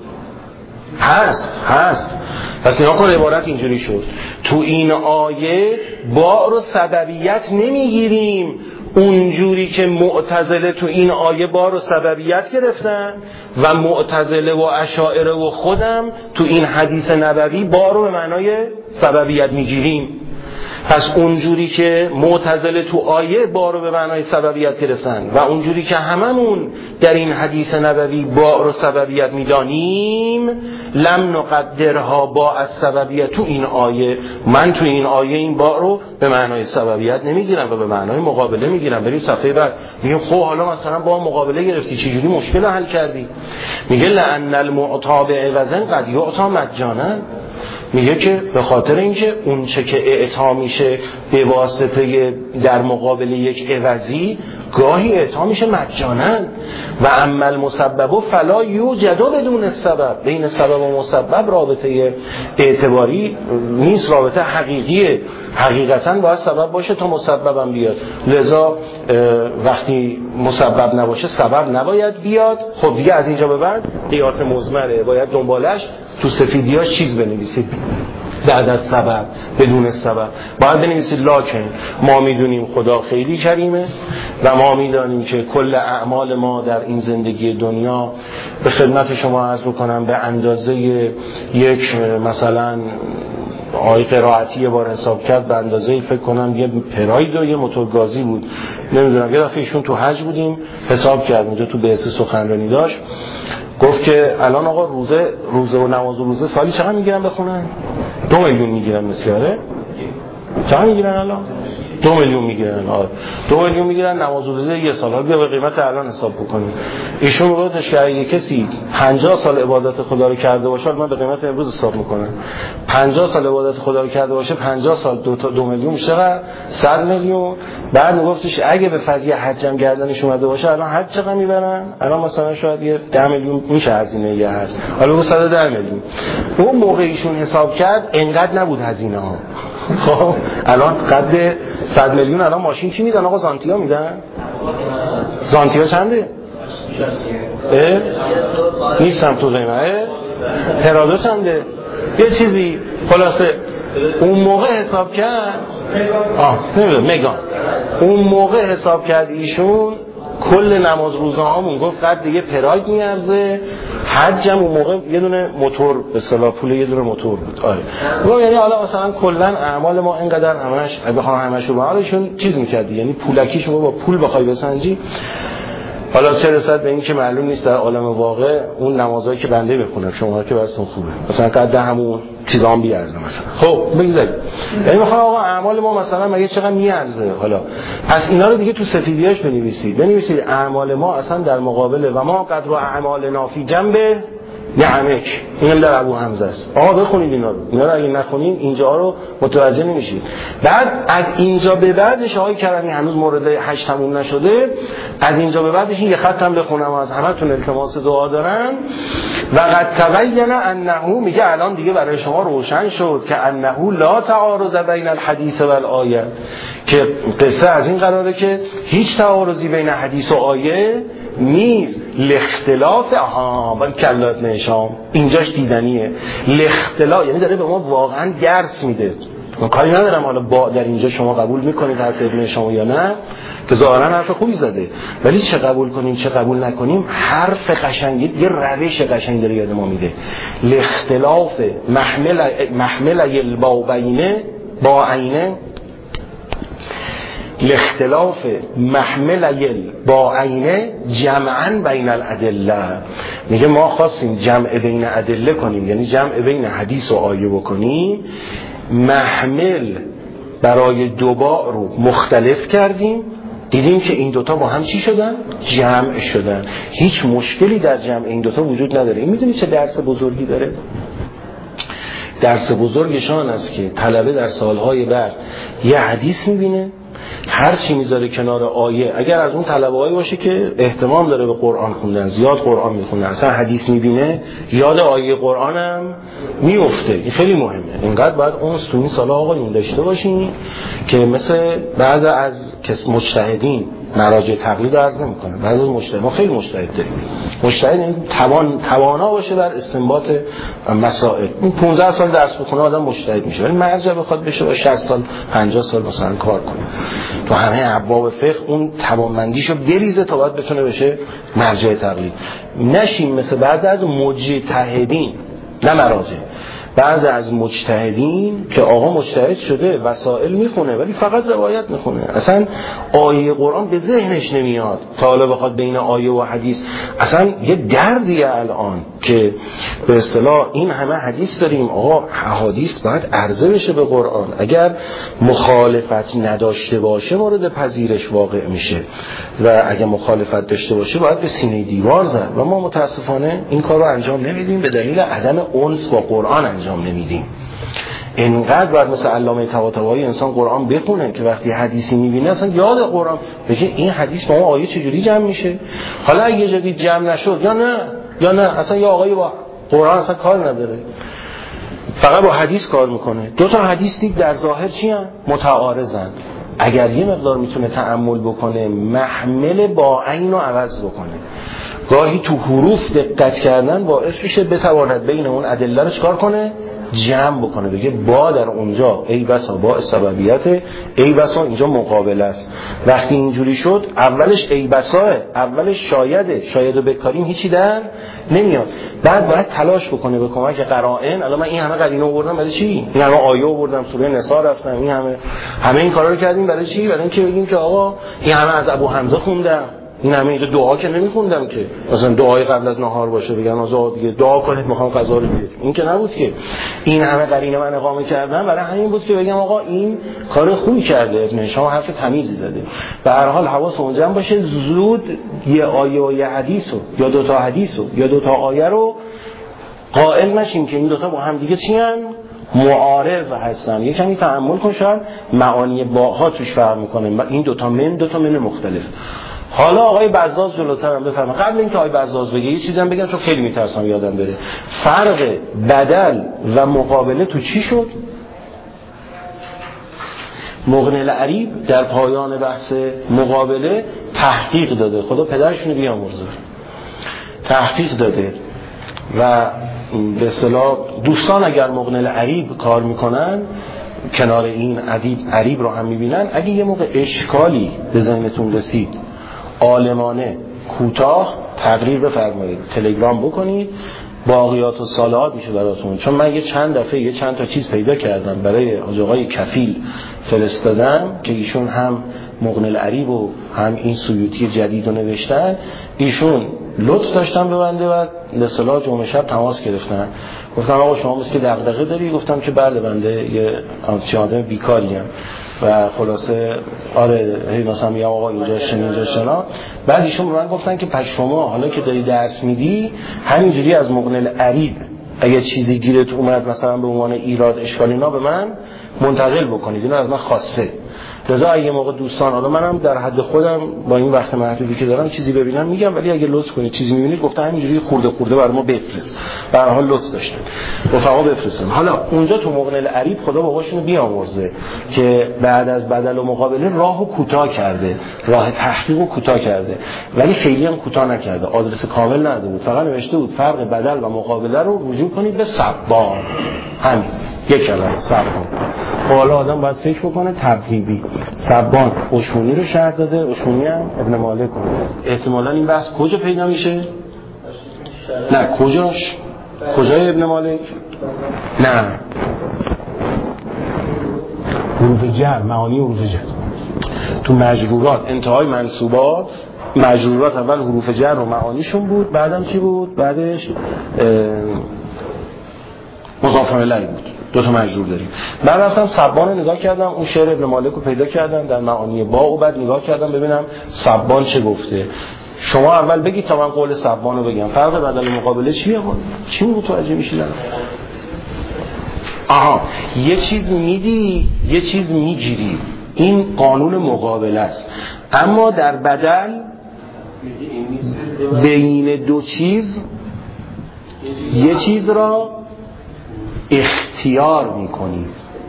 هست. پس اینا کن عبارت اینجوری شد تو این آیه با رو سببیت نمیگیریم اونجوری که معتزله تو این آیه با رو سببیت گرفتن و معتزله و اشاعره و خودم تو این حدیث نبوی با رو به معنای سببیت میگیریم. پس اونجوری که معتزله تو آیه با رو به معنای سببیت گرفتن و اونجوری که هممون در این حدیث نبوی با رو سببیت میدانیم، لم نقدرها با از سببیت تو این آیه، من تو این آیه این با رو به معنای سببیت نمیگیرم و به معنای مقابله میگیرم. بریم صفحه بعد میگیم خب حالا مثلا با مقابله گرفتی چجوری مشکل حل کردی؟ میگه لأن المعطا بعوض قد یعطا مجانا. میگه که به خاطر اینکه اون چه که اعطا میشه به واسطه در مقابل یک عوضی گاهی اعطا میشه مجانا و اما المسبب فلا یوجد بدون السبب. بین سبب و مسبب رابطه اعتباری نیست، رابطه حقیقیه. حقیقتا باید سبب باشه تا مسببم بیاد، لذا وقتی مسبب نباشه سبب نباید بیاد. خب دیگه از اینجا به بعد قیاس مضمره، باید دنبالش تو سفیدیاش چیز بنویسید بعد از سبب، بدون سبب باید بنویسید لاکن ما میدونیم خدا خیلی کریمه و ما میدانیم که کل اعمال ما در این زندگی دنیا، به خدمت شما عرض بکنم به اندازه یک مثلا آقای قرائتی یه بار حساب کرد به اندازه فکر کنم یه پراید و یه موتورگازی بود، نمیدونم، یه دفعه ایشون تو حج بودیم حساب کرد اونجا تو بحث سخنرانی داشت، گفت که الان آقا روزه و نماز و روزه سالی چقدر میگیرن بخونن؟ 2 میلیون میگیرن. مسیاره چقدر میگیرن الان؟ 2 میلیون میگیرن. آره 2 میلیون میگیرن نماز روزه یه سال. بیا به قیمت الان حساب بکنیم. ایشون گفتش که اگه کسی 50 سال عبادت خدا رو کرده باشه، من به قیمت امروز حساب میکنم، 50 سال عبادت خدا رو کرده باشه 50 سال 2 میلیون میشه 100 میلیون. بعد میگفتش اگه به فضیه حجم گردنش اومده باشه الان حج چقدر میبرن؟ الان مثلا شاید یه 10 میلیون میشه هزینه یه حج. حالا به 110 میلیون. اون موقع ایشون حساب کرد انقدر نبود هزینه ها. خب الان قد 100 میلیون الان ماشین چی میدن آقا؟ زانتیا میدن؟ زانتیا چنده؟ نیستم تو قیمه پرادو چنده؟ یه چیزی خلاصه اون موقع حساب کرد نمیدونم مگان اون موقع حساب کرد ایشون کل نماز روزه هامون گفت قد دیگه پراگ میارزه. حجم اون موقع یه دونه موتور به اصطلاح پول یه دونه موتور بود. آره یعنی حالا مثلا کلا اعمال ما اینقدر همش بخوام همش رو حالشون چیز میکردی، یعنی پولکی شما با پول بخوای بسنجی. حالا چه رسد به این که معلوم نیست در عالم واقع اون نمازهایی که بنده بخونم شما که براتون خوبه مثلا قد همون چیزا هم بیارزه مثلا. خب بگذارید یعنی میخوام آقا اعمال ما مثلا مگه چقدر میارزه؟ حالا پس اینا رو دیگه تو سفیدیاش بنویسید اعمال ما اصلا در مقابل و ما قدر اعمالنا فی جنبه نعمک. اینم در ابو حمزه است. آقا بخونید اینا رو اگه نخونین اینجا رو متوجه نمیشید. بعد از اینجا به بعدش آقای کرمی هنوز مورد 8 تموم نشده، از اینجا به بعدش یه خط هم بخونم از همتون التماس دعا دارم. و قد تبین انه میگه الان دیگه برای شما روشن شد که انه لا تعارض بین الحدیث و الآیه، که قصه از این قراره که هیچ تعارضی بین حدیث و آیه نیست. لاختلاف با کلات نشام اینجاش دیدنیه. لاختلاف یعنی داره به ما واقعا درس میده. من کاری ندارم حالا با در اینجا شما قبول میکنید حرف ابن شما یا نه، که ظاهرا حرف خوبی زده، ولی چه قبول کنیم چه قبول نکنیم حرف قشنگی یه روش قشنگ داره یاد ما میده. لاختلاف محمل البابینه با عینه، لاختلاف محمل با عینه جمعا بین الادله. میگه ما خواستیم جمع بین ادله کنیم، یعنی جمع بین حدیث و آیه بکنیم. محمل برای دوبار رو مختلف کردیم، دیدیم که این دوتا با هم چی شدن؟ جمع شدن. هیچ مشکلی در جمع این دوتا وجود نداره. این میدونی چه درس بزرگی داره؟ درس بزرگشان است که طلبه در سالهای بعد یه حدیث میبینه، هر چی میذاره کنار آیه، اگر از اون طلبه‌ای باشه که احتمال داره به قرآن خوندن، زیاد قرآن میخونه، اصلا حدیث میبینه یاد آیه قرآنم میفته. این خیلی مهمه. اینقدر باید اونس تو این سالا آقایون داشته باشین که مثل بعض از مجتهدین مراجع تقلید عرض نمیکنه. بعضی از مجتهد ما خیلی مجتهد داریم. مجتهد این توانا باشه بر استنباط مسائل. این 15 سال درس بخونه آدم مجتهد میشه، ولی مرجع بخواد بشه با 60 سال 50 سال مثلا کار کنه تو همه ابواب فقه اون توانمندیشو بریزه تا بعد بتونه بشه مرجع تقلید. نشیم مثل بعضی از مجتهدین، نه مراجع، بعضی از مجتهدین که آقا مجتهد شده وسائل میخونه ولی فقط روایت میخونه، اصلا آیه قرآن به ذهنش نمیاد تا حالا بخواد بین آیه و حدیث. اصلا یه دردیه الان که به اصطلاح این همه حدیث داریم، آقا حدیث باید عرضه بشه به قرآن، اگر مخالفت نداشته باشه مورد پذیرش واقع میشه و اگر مخالفت داشته باشه باید به سینه دیوار زد و ما متاسفانه این کار رو انجام نمیدیم به دلیل عدم انس با قرآن انجام نمیدیم. اینقدر باید مثل علامه طباطبایی انسان قرآن بخونه که وقتی حدیثی میبینه اصلا یاد قرآن بگه این حدیث با اون آیه چجوری جمع میشه. حالا اگه جدید جمع نشد یا نه اصلا یا آقای با قرآن اصلا کار نداره، فقط با حدیث کار میکنه. دو تا حدیث دید در ظاهر چی هم؟ متعارضن. اگر یه مقدار میتونه تأمل بکنه محمل با عین رو عوض بکنه، گاهی تو حروف دقت کردن باعث میشه بتواند بین اون ادله رو چکار کنه؟ جمع بکنه. بگه با در اونجا ای بسا با سببیت، ای بسا اینجا مقابل است. وقتی اینجوری شد اولش ای بساه، اولش شایده، شایده بکاریم هیچی در نمیاد. بعد باید تلاش بکنه به کمک قرائن. الان من این همه قرینه آوردم برای چی؟ این همه آیه آوردم، سوره نساء رفتم، این همه این کارا رو کردیم برای چی؟ برای اینکه بگیم که آقا این همه از ابو حمزه خوندم، این همه اینجا دعا که نمیخوندم که مثلا دعای قبل از نهار باشه بگن آقا دیگه دعا کنید میخوام غذا رو بیاریم، این که نبود که. این همه قرینه من اقامه کردم برای همین بود که بگم آقا این کار خوبی کرده، ابن شما حرف تمیزی زده. به هر حال حواسمون جمع باشه، زود یه آیه و یه حدیثو یا دو تا حدیثو یا دو تا آیه رو قائل نشیم که این دو تا با هم دیگه چی ان؟ معارض هستن. یه کمی تأمل کن، شاید معانی باها توش فرق میکنه. این دو تا من مختلف. حالا آقای بزاز جلوتر هم بفرمایید. قبل اینکه آقای بزاز بگه یه چیزی هم بگم چون خیلی میترسم یادم بره. فرق بدل و مقابله تو چی شد؟ مغنی العریب در پایان بحث مقابله تحقیق داده. خدا پدرشونو بیامرزه. تحقیق داده و به اصطلاح دوستان اگر مغنی العریب کار میکنن کنار این عریب رو هم میبینن، اگه یه موقع اشکالی به ذهنتون رسید عالمانه کوتاه تقریر بفرمایید، تلگرام بکنید، باقیات و صالحات میشه براتون. چون من یه چند تا چیز پیدا کردم برای آقای کفیل فرستادم که ایشون هم مغنی العریب و هم این سیوطی جدید رو نوشتن. ایشون لطف داشتن به بنده و لسلا جمعه شب تماس گرفتن، گفتم آقا شما مثل که دغدغه داری؟ گفتم که بله بنده یه آدم بیکاریم و خلاصه آره مثلا میگم آقا اینجا شنا. بعد ایشون به من گفتن که پس شما حالا که داری درس میدی همینجوری از مغنی العریب اگه چیزی گیرت اومد مثلا به عنوان ایراد اشکالی اینا به من منتقل بکنید، اینا از من خواسته. لذا اگه موقع دوستان، حالا منم در حد خودم با این وقت محدودی که دارم چیزی ببینم میگم، ولی اگه لطف کنید چیزی میبینید گفته همینجوری خورده برای ما بفرست. به هر حال لطف داشتن گفتم بفرستم. حالا اونجا تو مغنی العریب خدا باباشونو بیامرزه که بعد از بدل و مقابله راهو کوتاه کرده، راه تحقیقو کوتاه کرده، ولی خیلی هم کوتاه نکرده. آدرس کامل نداده بود، فقط نوشته بود فرق بدل و مقابله رو رجوع کنید به سبان. همین یک کلمه سبان. حالا آدم باید فکر بکنه تبهیبی. سبان اشمونی رو شرح داده، اشمونی هم ابن مالک رو. احتمالاً این بحث کجا پیدا میشه؟ نه کجای ابن مالک؟ نه حروف جر، معانی حروف جر تو مجرورات، انتهای منصوبات مجرورات اول حروف جر و معانیشون بود، بعدم چی بود؟ بعدش مضاف الیه بود. دو تا مجرور داریم. بعد رفتم سبان رو نگاه کردم، اون شعر ابن مالک رو پیدا کردم در معانی با، و بعد نگاه کردم ببینم سبان چه گفته. شما اول بگید تا من قول سبان رو بگم. فرق بدل مقابله چیه؟ چی متوجه میشید؟ یه چیز میدی یه چیز میگیری، این قانون مقابله است. اما در بدل بین دو چیز یه چیز را اختیار میکنی.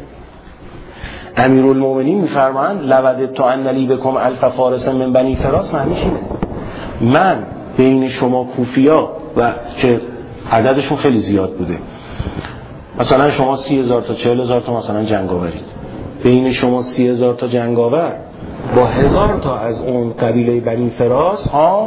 امیرالمومنین میفرمایند لوددت ان لی بکم الف فارس من بنی فراس، معنیش اینه من بین شما کوفیا و که عددشون خیلی زیاد بوده، مثلا شما 30,000 تا 40,000 تا مثلا جنگاورید، بین شما 30,000 تا جنگاور با 1000 تا از اون قبیله بنی فراس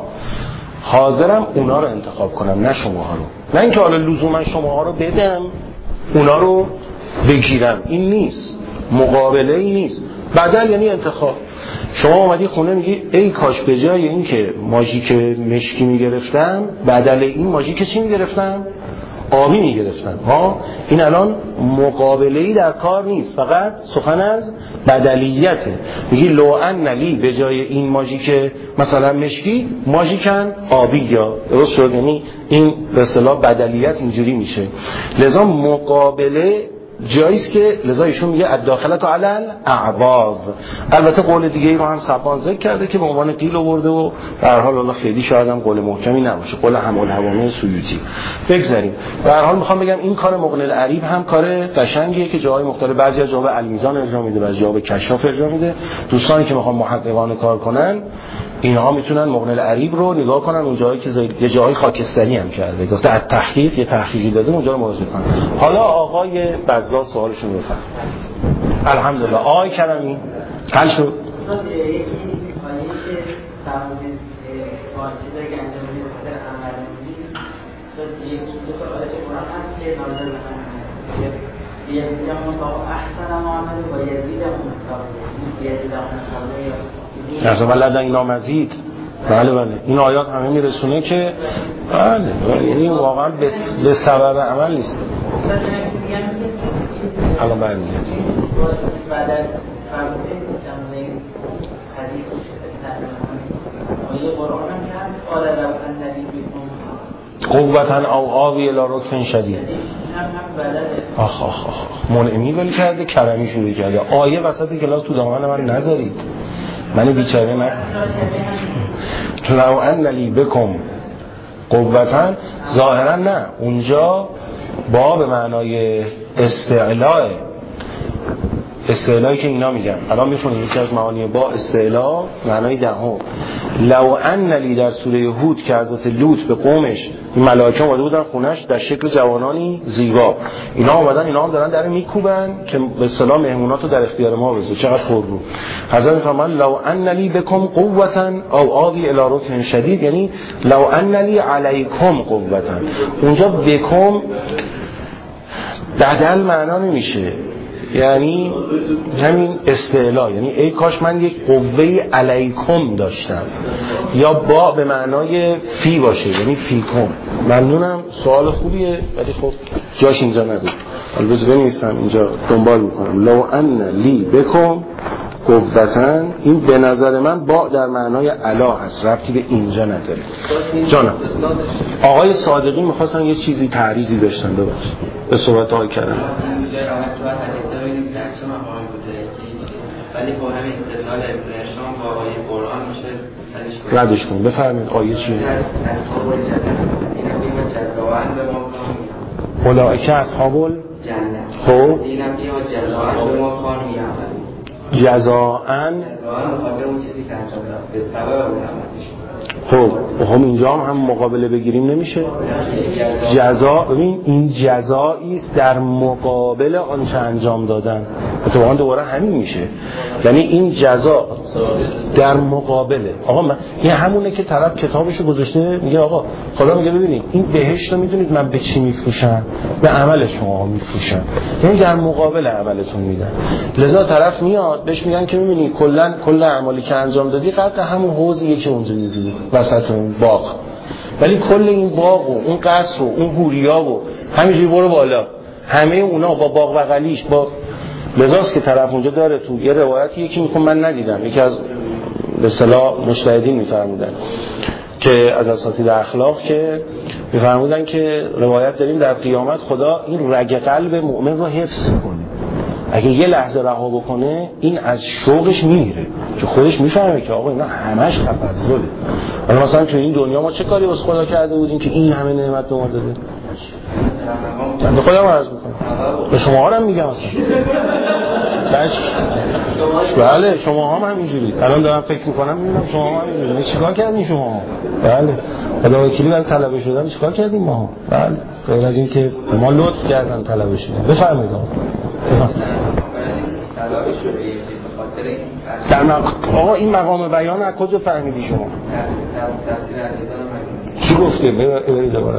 حاضرم اونا رو انتخاب کنم نه شماها رو. نه اینکه حالا لزوما شماها رو بدم اونا رو بگیرم، این نیست. مقابله ای نیست. بدل یعنی انتخاب. شما اومدی خونه میگی ای کاش به جای این که ماژیک مشکی میگرفتم بدل این ماژیک چی میگرفتم؟ آبی میگرفتم. این الان مقابله ای در کار نیست، فقط سخن از بدلیته. میگی لو ان لی به جای این ماژیک مثلا مشکی ماژیکن آبی، یا درست شد؟ یعنی این به اصطلاح بدلیت اینجوری میشه. لذا مقابله جاییست که لذا ایشون میگه الداخلت علی الاعواض. البته قول دیگه ای رو هم سبان ذکر کرده که به عنوان قیل آورده و به هر حال الله خیلی شاید هم قول محکمی نباشه، قول هم‌الحوامه سیوطی. بگذاریم. به هر حال میخوام بگم این کار مغنی العریب هم کار قشنگیه که جاهای مختلف، بعضی از جاها به المیزان اجرا میده، بعضی جاها به کشاف اجرا میده. دوستانی که میخوان محققانه کار کنن اینها میتونن مغنی العریب رو نگاه کنن، اون جایی که یه جایی خاکستری هم کرده، گفته از تحقیق یه تحقیقی داده اونجا رو مراجعه کنن. حالا آقای بزاز سوالشون رو بفرمایید. الحمدلله. آقای کرمی حل شد. از ولد این نامزید بله این آیات همه میرسونه که بله یعنی واقعا به سبب عمل نیست. الان برمیگردیم بعد از فرموده جمعه حدیث آیه قرآن هم که هست قال لو ان لی بکم قوتن او آوی الی رکن شدید. آخ منعمی ولی کرده، کرمی شروع کرده. آیه وسط کلاس تو دامن من نذارید، من بیچاره نه. لو ان لی بکم قوتن ظاهرا نه، اونجا با به معنای استعلایی که اینا میگن. الان میفونیم یکی از معانی با استعلا معنای دهم. لو ان لی در سوره هود که حضرت لوط به قومش این ملائکه اومده بودن خونش در شکل جوانانی زیبا، اینا اومدن اینا هم دارن در میکوبن که به اصطلاح مهموناتو در اختیار ما بذار. چقدر پر رو حضرت میفرمان لو ان لی بکم قوتا او آوی الی رکن شدید، یعنی لو ان لی علیکم قوتا. اونجا بکم بدل معنا نمیشه، یعنی همین استعلا، یعنی ای کاش من یک قوه علیکم داشتم، یا با به معنای فی باشه یعنی فیکم. ممنونم، سوال خوبیه ولی خب جاش اینجا نبود. البته بنویسم اینجا دنبال میکنم لو ان لی بکم قوتن. این به نظر من با در معنای علا هست، ربطی به اینجا نداره. جانم آقای صادقی میخواستن یه چیزی تعریضی داشتن ببخشید به صحبت آقای کردن. ولی با همین استدلال ابن هشام با آیه قرآن میشه ردش کن. بفرمایید آیه چیه؟ اولئک اصحاب الجنه. خب اینم بیا جزاء به ما کانوا یعملون. جزاء مقابل اون چیزی که انجام دادن به سبب اون عملشون. خب اینجا هم مقابله بگیریم نمیشه. جزا، ببین این جزایی است در مقابل آنچه انجام دادن. اتفاقا دوباره همین میشه، یعنی این جزا در مقابله. آقا من این همونه که طرف کتابشو گذاشته میگه آقا خدا میگه ببینید این بهشت رو میدونید من به چی میفروشم؟ به عمل شما میفروشم، یعنی در مقابل عملتون میدن. لذا طرف میاد بهش میگن که ببینید کل اعمالی که انجام دادی قد همون حوضیه که اونجا میدونی وسط اون باغ، ولی کل این باغ و اون قصر و اون حوریا و همینجوری برو بالا، همه اونا با باغ بغلیش با لذاست که طرف اونجا داره. تو یه روایتی یکی میگه من ندیدم، یکی از به اصطلاح مجتهدین میفرمودن که از اساتید اخلاق که میفرمودن که روایت داریم در قیامت خدا این رگ قلب مؤمن رو حفظ کنه، اگه یه لحظه رها بکنه این از شوقش میمیره، چون خودش میفهمه که آقا اینا همش تفضله. حالا مثلا تو این دنیا ما چه کاری واسه خدا کرده بودیم که این همه نعمت به ما داده؟ من خودم عرض میکنم به شما هم میگم اصلا بله شما هم همینجوری. الان دارم فکر میکنم میبینم شما هم همینجوری. چیکار کردین شما؟ بله خدا وکیلی برای طلبه شدن چیکار کردیم ما؟ بله غیر از این که ما لطف کردن طلبه شدن. بفرمایید آقا این مقام بیان از کجا فهمیدی شما؟ چی گفته؟ برید دوباره.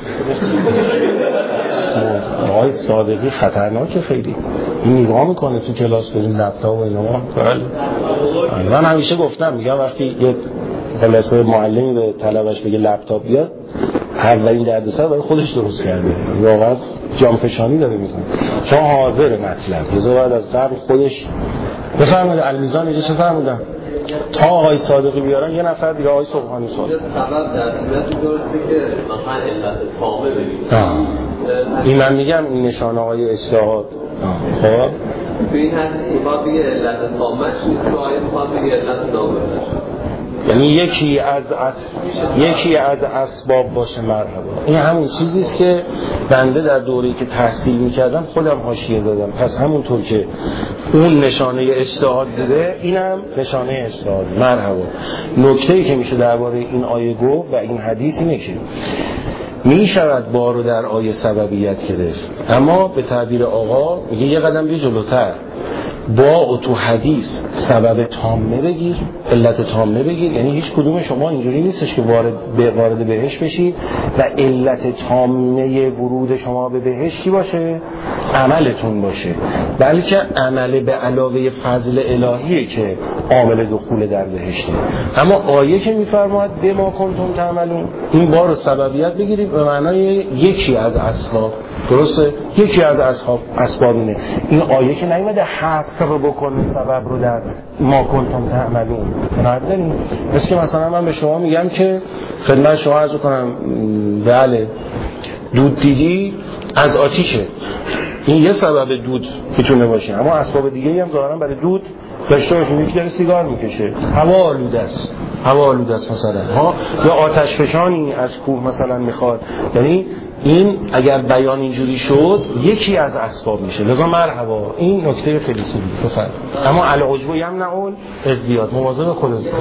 آقای صادقی خطرناکه خیلی، این نگاه میکنه تو کلاس بریم لپتاپ و اینا. من همیشه گفتم میگم وقتی یک خلاصه معلمی به طلبش بگه لپتاپ بیار، اولین دردسر برای خودش درست کرده، واقعا جانفشانی داره میکنه چون حاضر مطلب یه بعد از قبل خودش. بفرمایید المیزان اینجا چه فرمودن تا آقای صادقی بیارن یه نفر دیگه آقای سبحانی سوال سبب در صورتی درسته که مثلا علت تامه بگیم. این من میگم این نشان آقای اجتهاد. خب تو این حدیث میخواد بگه علت تامهش نیست که آقای میخواد بگه علت نامش، یعنی یکی از اسباب باشه. مرحبا این همون چیزیست که بنده در دوره‌ای که تحصیل میکردم خودم حاشیه زدم. پس همونطور که اون نشانه اجتهاد بوده اینم نشانه اجتهاد. مرحبا نکته‌ای که میشه درباره این آیه گفت و این حدیث اینه که میشود بارو در آیه سببیت گرفت، اما به تعبیر آقا میگه یه قدم بی جلوتر. با تو حدیث سبب تامه بگیر، علت تامه بگیر، یعنی هیچ کدوم شما اینجوری نیستش که وارد بهشت بشید و علت تامه ورود شما به بهشت چی باشه؟ عملتون باشه، بلکه عمل به علاوه فضل الهیه که عامل دخول در بهشته. اما آیه که میفرماید به ما کنتم تعملون، این بار سببیت بگیرید به معنای یکی از اسباب، درسته؟ یکی از اسباب اینه. این آیه که نیومده حصر بکنه سبب رو در ما کنتم تعملون، نداریم. مثل که مثلا من به شما میگم که خدمت شما عرض کنم بله دود دیدی از آتیشه، این یه سبب دود میتونه باشه، اما اسباب دیگه هم ظاهرا برای دود داشته باشیم. یکی داره سیگار میکشه، هوا آلوده است مثلا ها، یا آتش فشانی از کوه مثلا میخواد. یعنی این اگر بیان اینجوری شد یکی از اسباب میشه. لذا مرحبا، این نکته خیلی خوبی بفرمایید. اما العجب یمنع ازدیاد، مواظب خودت باش.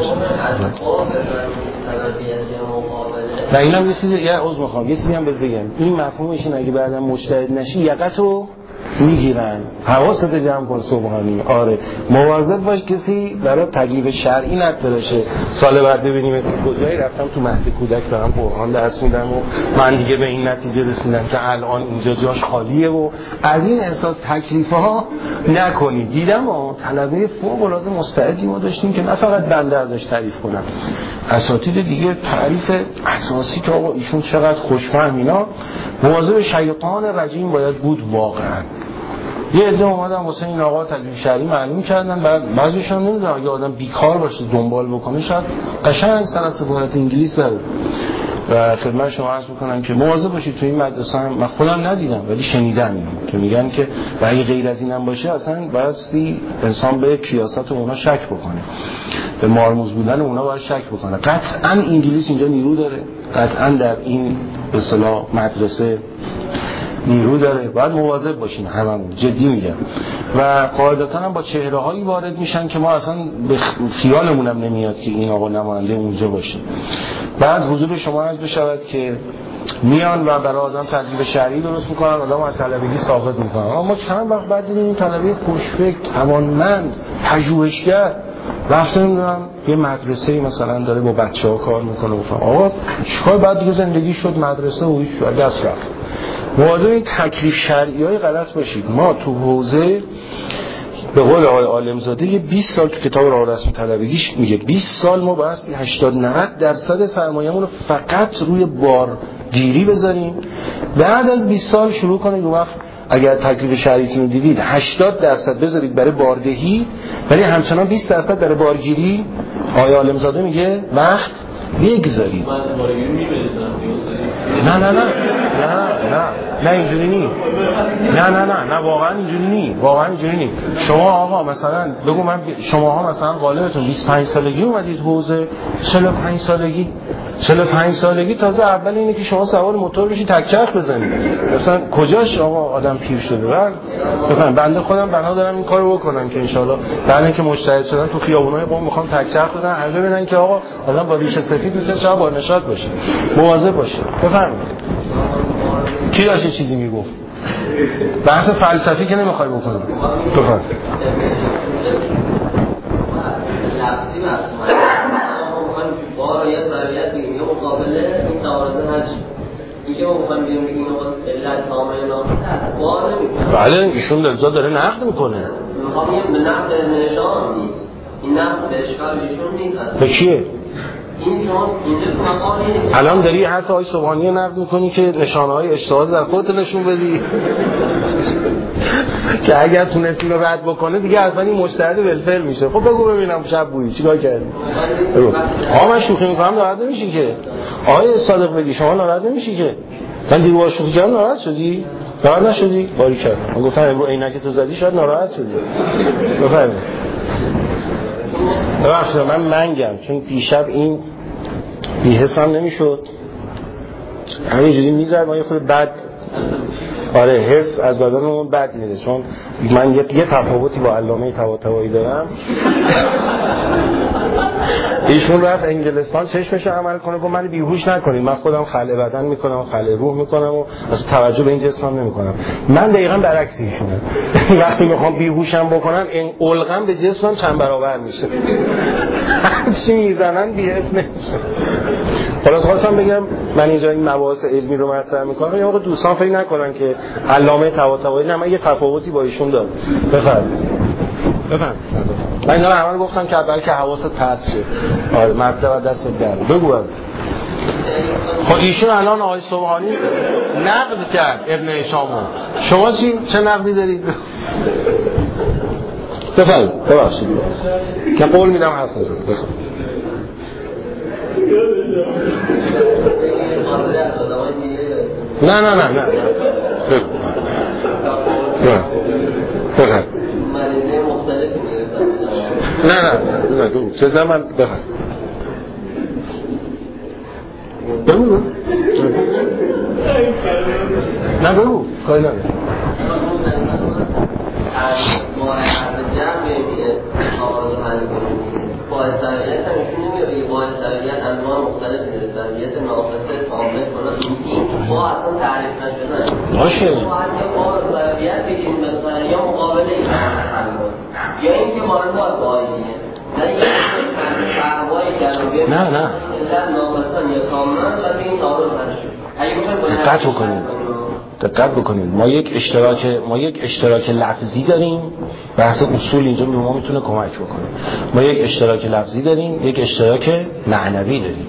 و اینم یه چیزی یه عذر میخوام، یه چیزی هم بهت بگم، این مفهومش اینه اگه بعداً مجتهد نشی یقتو میگیرن، حواست جمع کن سبحانی. آره مواظب باش کسی برای تکلیف شرعی نداره. سال بعد ببینیم کجایی رفتم تو مهد کودک دارم قرآن درس میدم و من دیگه به این نتیجه رسیدم که الان اینجا جاش خالیه و از این احساس تکلیف‌ها نکنید. دیدم طلبه فوق‌العاده مستعدی ما داشتیم که نه فقط بنده ازش تعریف کنم، اساتید دیگه تعریف اساسی که آقا ایشون چقدر خوشفهم. اینا مواظب شیطان رجیم باید بود واقعا. یه عده اومدن واسه این آقا تکلیف شرعی معلوم کردن، بعد بعضیشون نمیدونن اگه آدم بیکار باشه دنبال بکنه شاید قشنگ سر از سفارت انگلیس بره. و خدمت شما عرض میکنم که مواظب باشید. تو این مدرسه هم من خودم ندیدم ولی شنیدم که میگن که اگه غیر از اینم باشه اصلا بایستی انسان به کیاست اونا شک بکنه، به مارموز بودن اونا باید شک بکنه. قطعا انگلیس اینجا نیرو داره، قطعا در این به اصطلاح مدرسه نیرو داره، باید مواظب باشین هممون، جدی میگم. و قاعدتا هم با چهره هایی وارد میشن که ما اصلا به خیالمون هم نمیاد که این آقا نماینده اونجا باشه. بعد حضور شما عرض بشود که میان و برای آدم تکلیف شرعی درست میکنن، آدم از طلبگی ساقط میکنن. اما چند وقت بعد دیدیم این طلبه خوشفکر، توانمند، پژوهشگر رفته نمیدونم یه مدرسه مثلا داره با بچه‌ها کار میکنه. گفتم آقا چیکار بعد دیگه زندگی شد مدرسه و هیچ دست رفت. مواظب این تکلیف شرعی‌های غلط باشید. ما تو حوزه به قول آقای عالمزاده 20 سال تو کتاب راه رسم طلبگیش میگه 20 سال ما باید 80-90% سرمایه‌مون رو فقط روی بارگیری بذاریم. بعد از 20 سال شروع کنید اون وقت اگر تکلیف شرعیتون رو دیدید 80% بذارید برای باردهی، ولی همچنان 20% برای بارگیری. آقای عالمزاده میگه وقت بگذارید. نه اینجوری نی. نه واقعا اینجوری نی. شما آقا مثلا بگو من شماها مثلا غالبتون 25 سالگی اومدید حوزه، 45 سالگی تازه اول اینه که شما سوار موتور بشید تکچرخ بزنید. مثلا کجاش آقا آدم پیر شده؟ بفهم بنده خودم بنا دارم این کارو بکنم که ان شاءالله بعد اینکه مجتهد شدن تو خیابونای قم میخوام تکچرخ بزنن، همه ببینن که آقا آدم با ریش سفید میشه چرا با نشاط باشه. مواظب باشه. بفرمایید. کی داشت چیزی میگفت؟ بحث فلسفی که نمیخوای بکنم. بفرمایید. لفظی مفهومه. بار یا سریعت بگیم یا مقابله این تعارض نشه. اینکه ما میخوایم بگیم اینو با علت تامه نامه بار نمیکنه. بله ایشون لذا داره نقد میکنه. میخوام بگیم به نقد نشان نیست. این نقد به اشکال ایشون نیست اصلا. به کیه؟ این چون اینجا تو مقام اینه. الان داری حرف آقای سبحانی نقد میکنی که نشانه‌های اجتهاد در خودت نشون بدی. که اگر تونستی رو رد بکنه دیگه اصلا این مجتهد بالفعل میشه. خب بگو ببینم شب بویی چیکار کردی؟ آقا من شوخی میکنم ناراحت نمیشی که. آقای صادق بگی شما ناراحت نمیشی که. من دیگه با شوخی کردم ناراحت شدی؟ ناراحت نشدی؟ باری کردم. من گفتم امروز عینک تو زدی شاید ناراحت شدی. بفرمایید. ببخشید من منگم چون دیشب این بی‌حسم نمیشد. همینجوری میزد ما یه خود بد. آره حس از بدنمون بد میره چون من یه تفاوتی با علامه طباطبایی دارم. ایشون رفت انگلستان چشمشو عمل کنه، گفت من بیهوش نکنید، من خودم خلع بدن میکنم، خلع روح میکنم و اصلا توجه به این جسمم نمیکنم. من دقیقاً برعکس ایشونم. وقتی میخوام بیهوشم بکنم این الغم به جسمم چند برابر میشه. هرچی میزنن بی‌حس نمیشه. خلاص خواستم بگم من اینجا این مباحث علمی رو مطرح میکنم، یه موقع دوستان فکر نکنن که علامه طباطبایی نه، من یه تفاوتی با ایشون دارم. بفهم. من اینا رو همه گفتم که بلکه حواست پرت شه. آره مرتبه دست در بگو. خب ایشون الان آقای سبحانی نقد کرد ابن هشامو، شما چه نقدی دارید؟ ببخشید که قول میدم حرف نزنم. نه بگو. نه دو چه زمان بخواه بگو نه بگو کاری نگه از معرض جمع میبینه آقا حل کنیم با استعریت همیشون نمیره با استعریت انواع مختلف میره استعریت ناقصه کامل کنن این با اصلا تعریف نشدن باشه با استعریت بگیم مثلا یا مقابله این حل کن یا اینکه مارد باید باییه نه دقت بکنید ما یک اشتراک لفظی داریم، بحث اصول اینجا به ما میتونه کمک بکنه. ما یک اشتراک لفظی داریم، یک اشتراک معنوی داریم.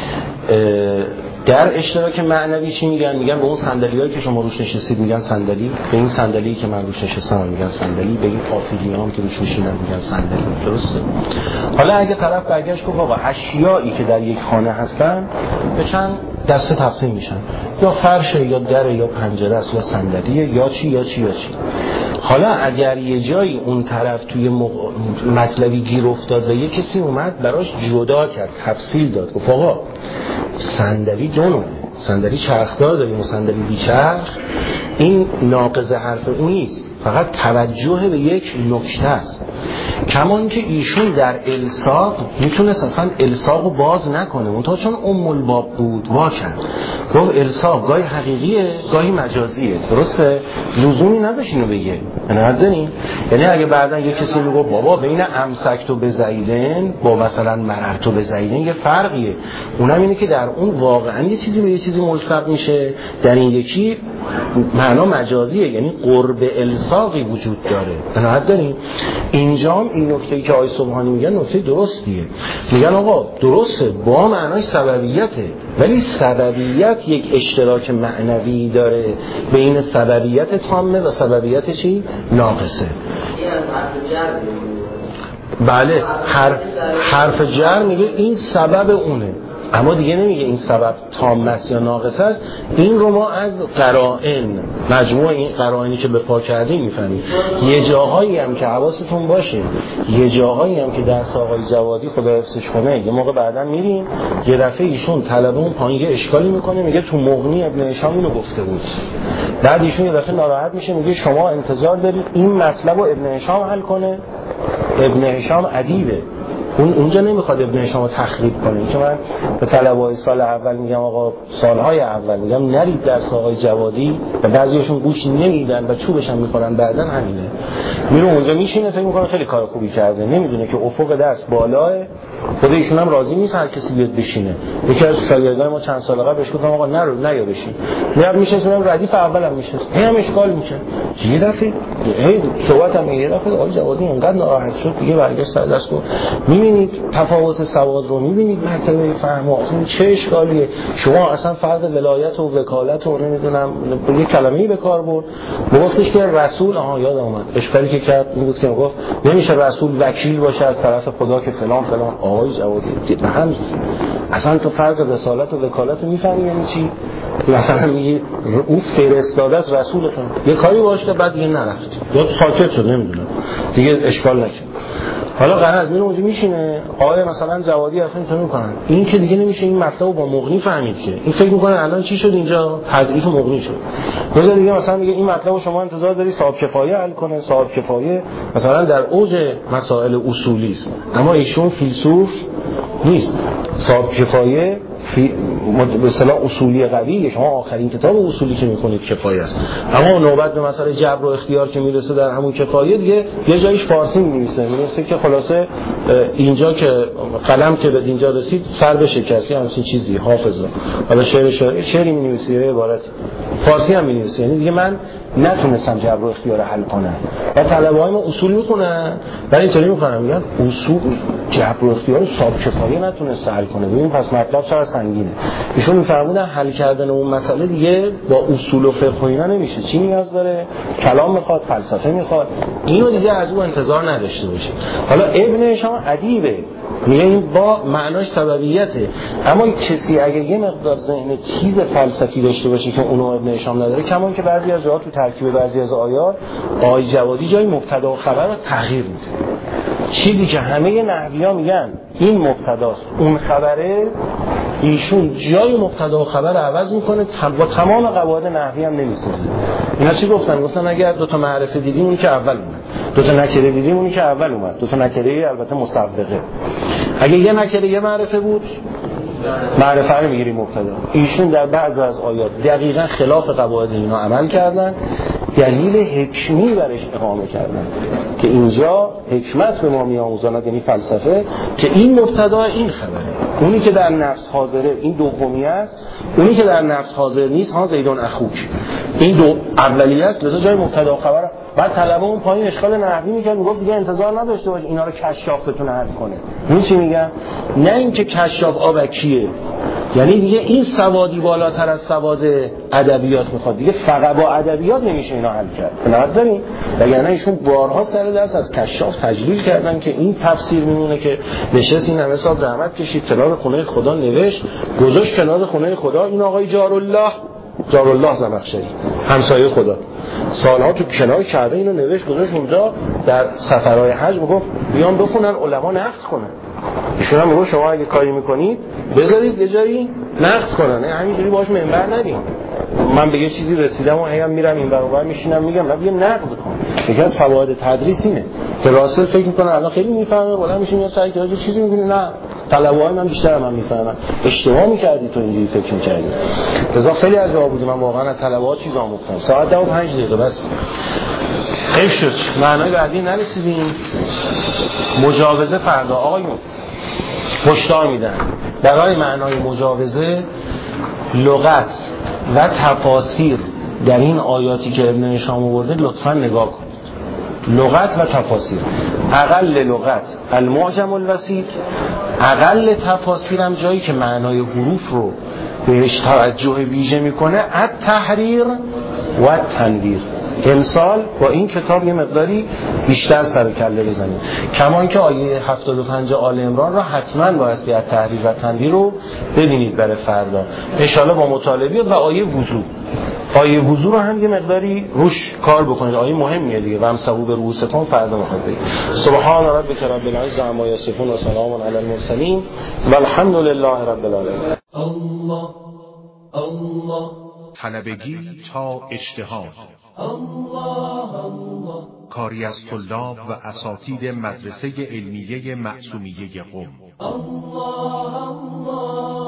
در اشتراک معنوی چی میگن؟ میگن به اون صندلیایی که شما روش نشستید میگن صندلی، به این صندلی که من روش نشستم میگن صندلی، به این قافلیه‌ام که روش نشینن میگن صندلی. درسته؟ حالا اگه طرف برگشت گفت آقا اشیایی که در یک خانه هستن به چند دسته تقسیم میشن، یا فرشه یا در یا پنجره است یا صندلیه یا چی. حالا اگر یه جایی اون طرف توی مطلبی گیر افتاد و یه کسی اومد براش جدا کرد، تفصیل داد، گفت آقا صندلی جنونه، صندلی چرخدار داریم و صندلی بیچرخ، این ناقض حرف اون نیست، فقط توجه به یک نکته است. کمان که ایشون در الساق میتونست اصلا الساقو باز نکنه، منتها چون ام الباب بود وا کرد، گفت الساق گاهی حقیقیه گاهی مجازیه. درسته؟ لزومی نداشت اینو بگه. نداریم. یعنی اگه بعدن یه کسی میگه بابا بین امسکتو به زیدن با مثلا مررتو به زیدن یه فرقیه، اونم اینه که در اون واقعا یه چیزی به یه چیزی ملصق میشه، در این یکی معنا مجازیه، یعنی قرب الساقی وجود داره. نداریم. اینجا این نکته‌ای که آقای سبحانی میگن نکته درستیه. میگن آقا درسته با معنای سببیته، ولی سببیت یک اشتراک معنوی داره بین سببیت تامه و سببیت چی؟ ناقصه. بله حرف جر میگه این سبب اونه، اما دیگه نمیگه این سبب تام است یا ناقص است. این رو ما از قرائن، مجموع این قرائنی که به پا کردیم میفهمیم. یه جاهایی هم که حواستون باشه، یه جاهایی هم که درس آقای جوادی خدا حفظش کنه، یه موقع بعداً میریم یه دفعه ایشون طلبون پایین یه اشکالی میکنه، میگه تو مغنی ابن هشام اینو گفته بود، بعد ایشون یه دفعه ناراحت میشه، میگه شما انتظار دارید این مطلب رو ابن هشام حل کنه؟ ابن هشام ادیبه، اونجا نمیخواد ابن هشام رو تخریب کنه. که من به طلبه‌های سال اول میگم آقا سالهای اول میگم نرید درس آقای جوادی، و بعضیاشون گوش نمیدن و چوبش هم میخورن، بعدن همینه میره اونجا میشینه فکر میکنه خیلی کار خوبی کرده، نمیدونه که افق درس بالاه، خود ایشون هم راضی نیست هر کسی بیاد بشینه. یکی از شاگردای ما چند سال قبل بهش گفتم آقا نیا بشین، میاد میشینه ردیف اولم میشه، هم اشکال میشه. یه دفعه صحبت هم یه دفعه آقای جوادی انقدر ناراحت شد دیگه برگشت سر دست گفت میبینید تفاوت سواد رو، میبینید مرتبه فهم و اصلا چه اشکالیه، شما اصلا فرق ولایت و وکالت و نمیدونم یه کلمه‌ای به کار برد، گفتش که رسول یاد اومد اشکالی که کرد این بود که گفت نمیشه رسول وکیل باشه از طرف خدا که فلان آقای جوادی دید هم اصلا تو فرق رسالت و وکالت میفهمی یعنی چی؟ مثلا میگه اون فرستاده از رسولتون یه کاری باشه بعد دیگه نرفت یا ساکت شد، نمیدونم دیگه اشکال نکنه. حالا غرض میره اونجا میشینه، آقای مثلا جوادی اصلا اینطوری میکنن، این که دیگه نمیشه این مطلب رو با مغنی فهمید که این فکر میکنه الان چی شد اینجا تضعیف مغنی شد. مثلا دیگه مثلا میگه این مطلب رو شما انتظار داری صاحب کفایه حل کنه، صاحب کفایه مثلا در اوج مسائل اصولی است، اما ایشون فیلسوف نیست. صاحب کفایه به اصطلاح اصولی قوی، شما آخرین کتاب اصولی که میکنید کفایه است، اما نوبت به مسئله جبر و اختیار که میرسه در همون کفایه دیگه یه جایش فارسی میرسه که خلاصه اینجا که قلم که به اینجا رسید سر به شکستی همچین چیزی حافظا، حالا شعری می‌نویسی یا عبارت فارسی هم می‌نویسی، یعنی دیگه من نتونستم جبر و اختیار حل کنم و طلبه‌های ما اصول میخونن ولی اینطوری میکنن میگن اصول جبر و اختیار صاحب کفایه نتونست حل کنه، ببین پس مطلب چقدر سنگینه. ایشون میفرمودن حل کردن اون مسئله دیگه با اصول و فقه و اینا نمیشه، چی نیاز داره؟ کلام میخواد، فلسفه میخواد، اینو دیگه از اون انتظار نداشته باشه. حالا ابن هشام ادیبه، میگه این با معناش سببیته، اما کسی اگه یه مقدار ذهن چیز فلسفی داشته باشه که اونو ابن هشام نداره، کمان که بعضی از جاها تو ترکیب بعضی از آیات آقای جوادی جای مبتدا و خبر رو تغییر میده، چیزی که همه نحوی‌ها میگن این مبتداست اون خبره، ایشون جای مبتدا و خبر عوض میکنه، با تمام قواعد نحوی هم نمیسازه. اینا چی گفتن اگر دو تا معرفه دیدیم اون که اول اومد، دو تا نکره دیدیم اون که اول اومد، دو تا نکره البته مسبقه، اگه یه نکره یه معرفه بود معرفه رو میگیریم مبتدا. ایشون در بعض از آیات دقیقاً خلاف قواعد اینا عمل کردن، دلیل حکمی برش اقامه کردن که اینجا حکمت به ما میآموزاند، یعنی فلسفه، که این مبتدا این خبره، اونی که در نفس حاضره این دومی است، اونی که در نفس حاضر نیست ها زیدون اخوک، این دو اولیه است، لذا جای مبتدا و خبر. بعد طلبه اون پایین اشکال نحوی میکنه، میگفت دیگه انتظار نداشته باش اینا رو کشاف بتونه حل کنه. این چی میگم؟ نه اینکه کشاف آبکیه، یعنی دیگه این سوادی بالاتر از سواد ادبیات میخواد، دیگه فقط با ادبیات نمیشه اینا حل کرد. بنابراین داریم وگرنه ایشون بارها سر دست از کشاف تجلیل کردن که این تفسیر میمونه که نشست این همه سال زحمت کشید کنار خونه خدا نوشت گذاشت کنار خونه خدا، این آقای جارالله زمخشری همسایه خدا سالها تو کنار کعبه اینو نوشت گذاشت اونجا، در سفرهای حج میگفت بیان بخونن علما نقد کنن. ایشون هم میگه شما اگه کاری میکنید بذارید یه جایی نقد کنن، همینجوری باهاش منبر ندین. من به یه چیزی رسیدم و هیام میرم این برابر میشینم میگم نه بیا نقد کن. یکی از فواید تدریس اینه که راسل فکر میکنه الان خیلی میفهمه، بالا میشین یا سعی کنه چیزی میگه نه طلبه‌های من بیشتر من میفهمن، اشتباه میکردی تو اینجوری فکر میکردی. لذا خیلی از جواب بودم من واقعا از طلبه‌ها چیز آموختم. ساعت 5 دقیقه بس خیلی شد. معنای بعدی نرسیدیم. مجاوزه فردا آقایون هشدار میدن برای معنای مجاوزه لغت و تفاسیر در این آیاتی که ابن هشام آورده لطفاً نگاه کنید. لغت و تفاسیر، اقل لغت المعجم الوسیط، اقل تفاسیر هم جایی که معنای حروف رو بهش توجه ویژه میکنه التحریر و التنویر. امسال با این کتاب یه مقداری بیشتر سر کله بزنیم، کمان که آیه 75 آل عمران را حتما بایستی از تحریر و تنویر رو ببینید برای فردا انشالله با مطالبه، و آیه وضو رو هم یه مقداری روش کار بکنید، آیه مهمیه دیگه. و امسحوا برؤوسکم فردا میخواد بگید سبحان ربک رب العزة عما یصفون و سلام علی المرسلین و الحمد لله رب العالمین. الله الله طلبگی تا اجتهاد، کاری از طلاب و اساتید مدرسه علمیه معصومیه قم.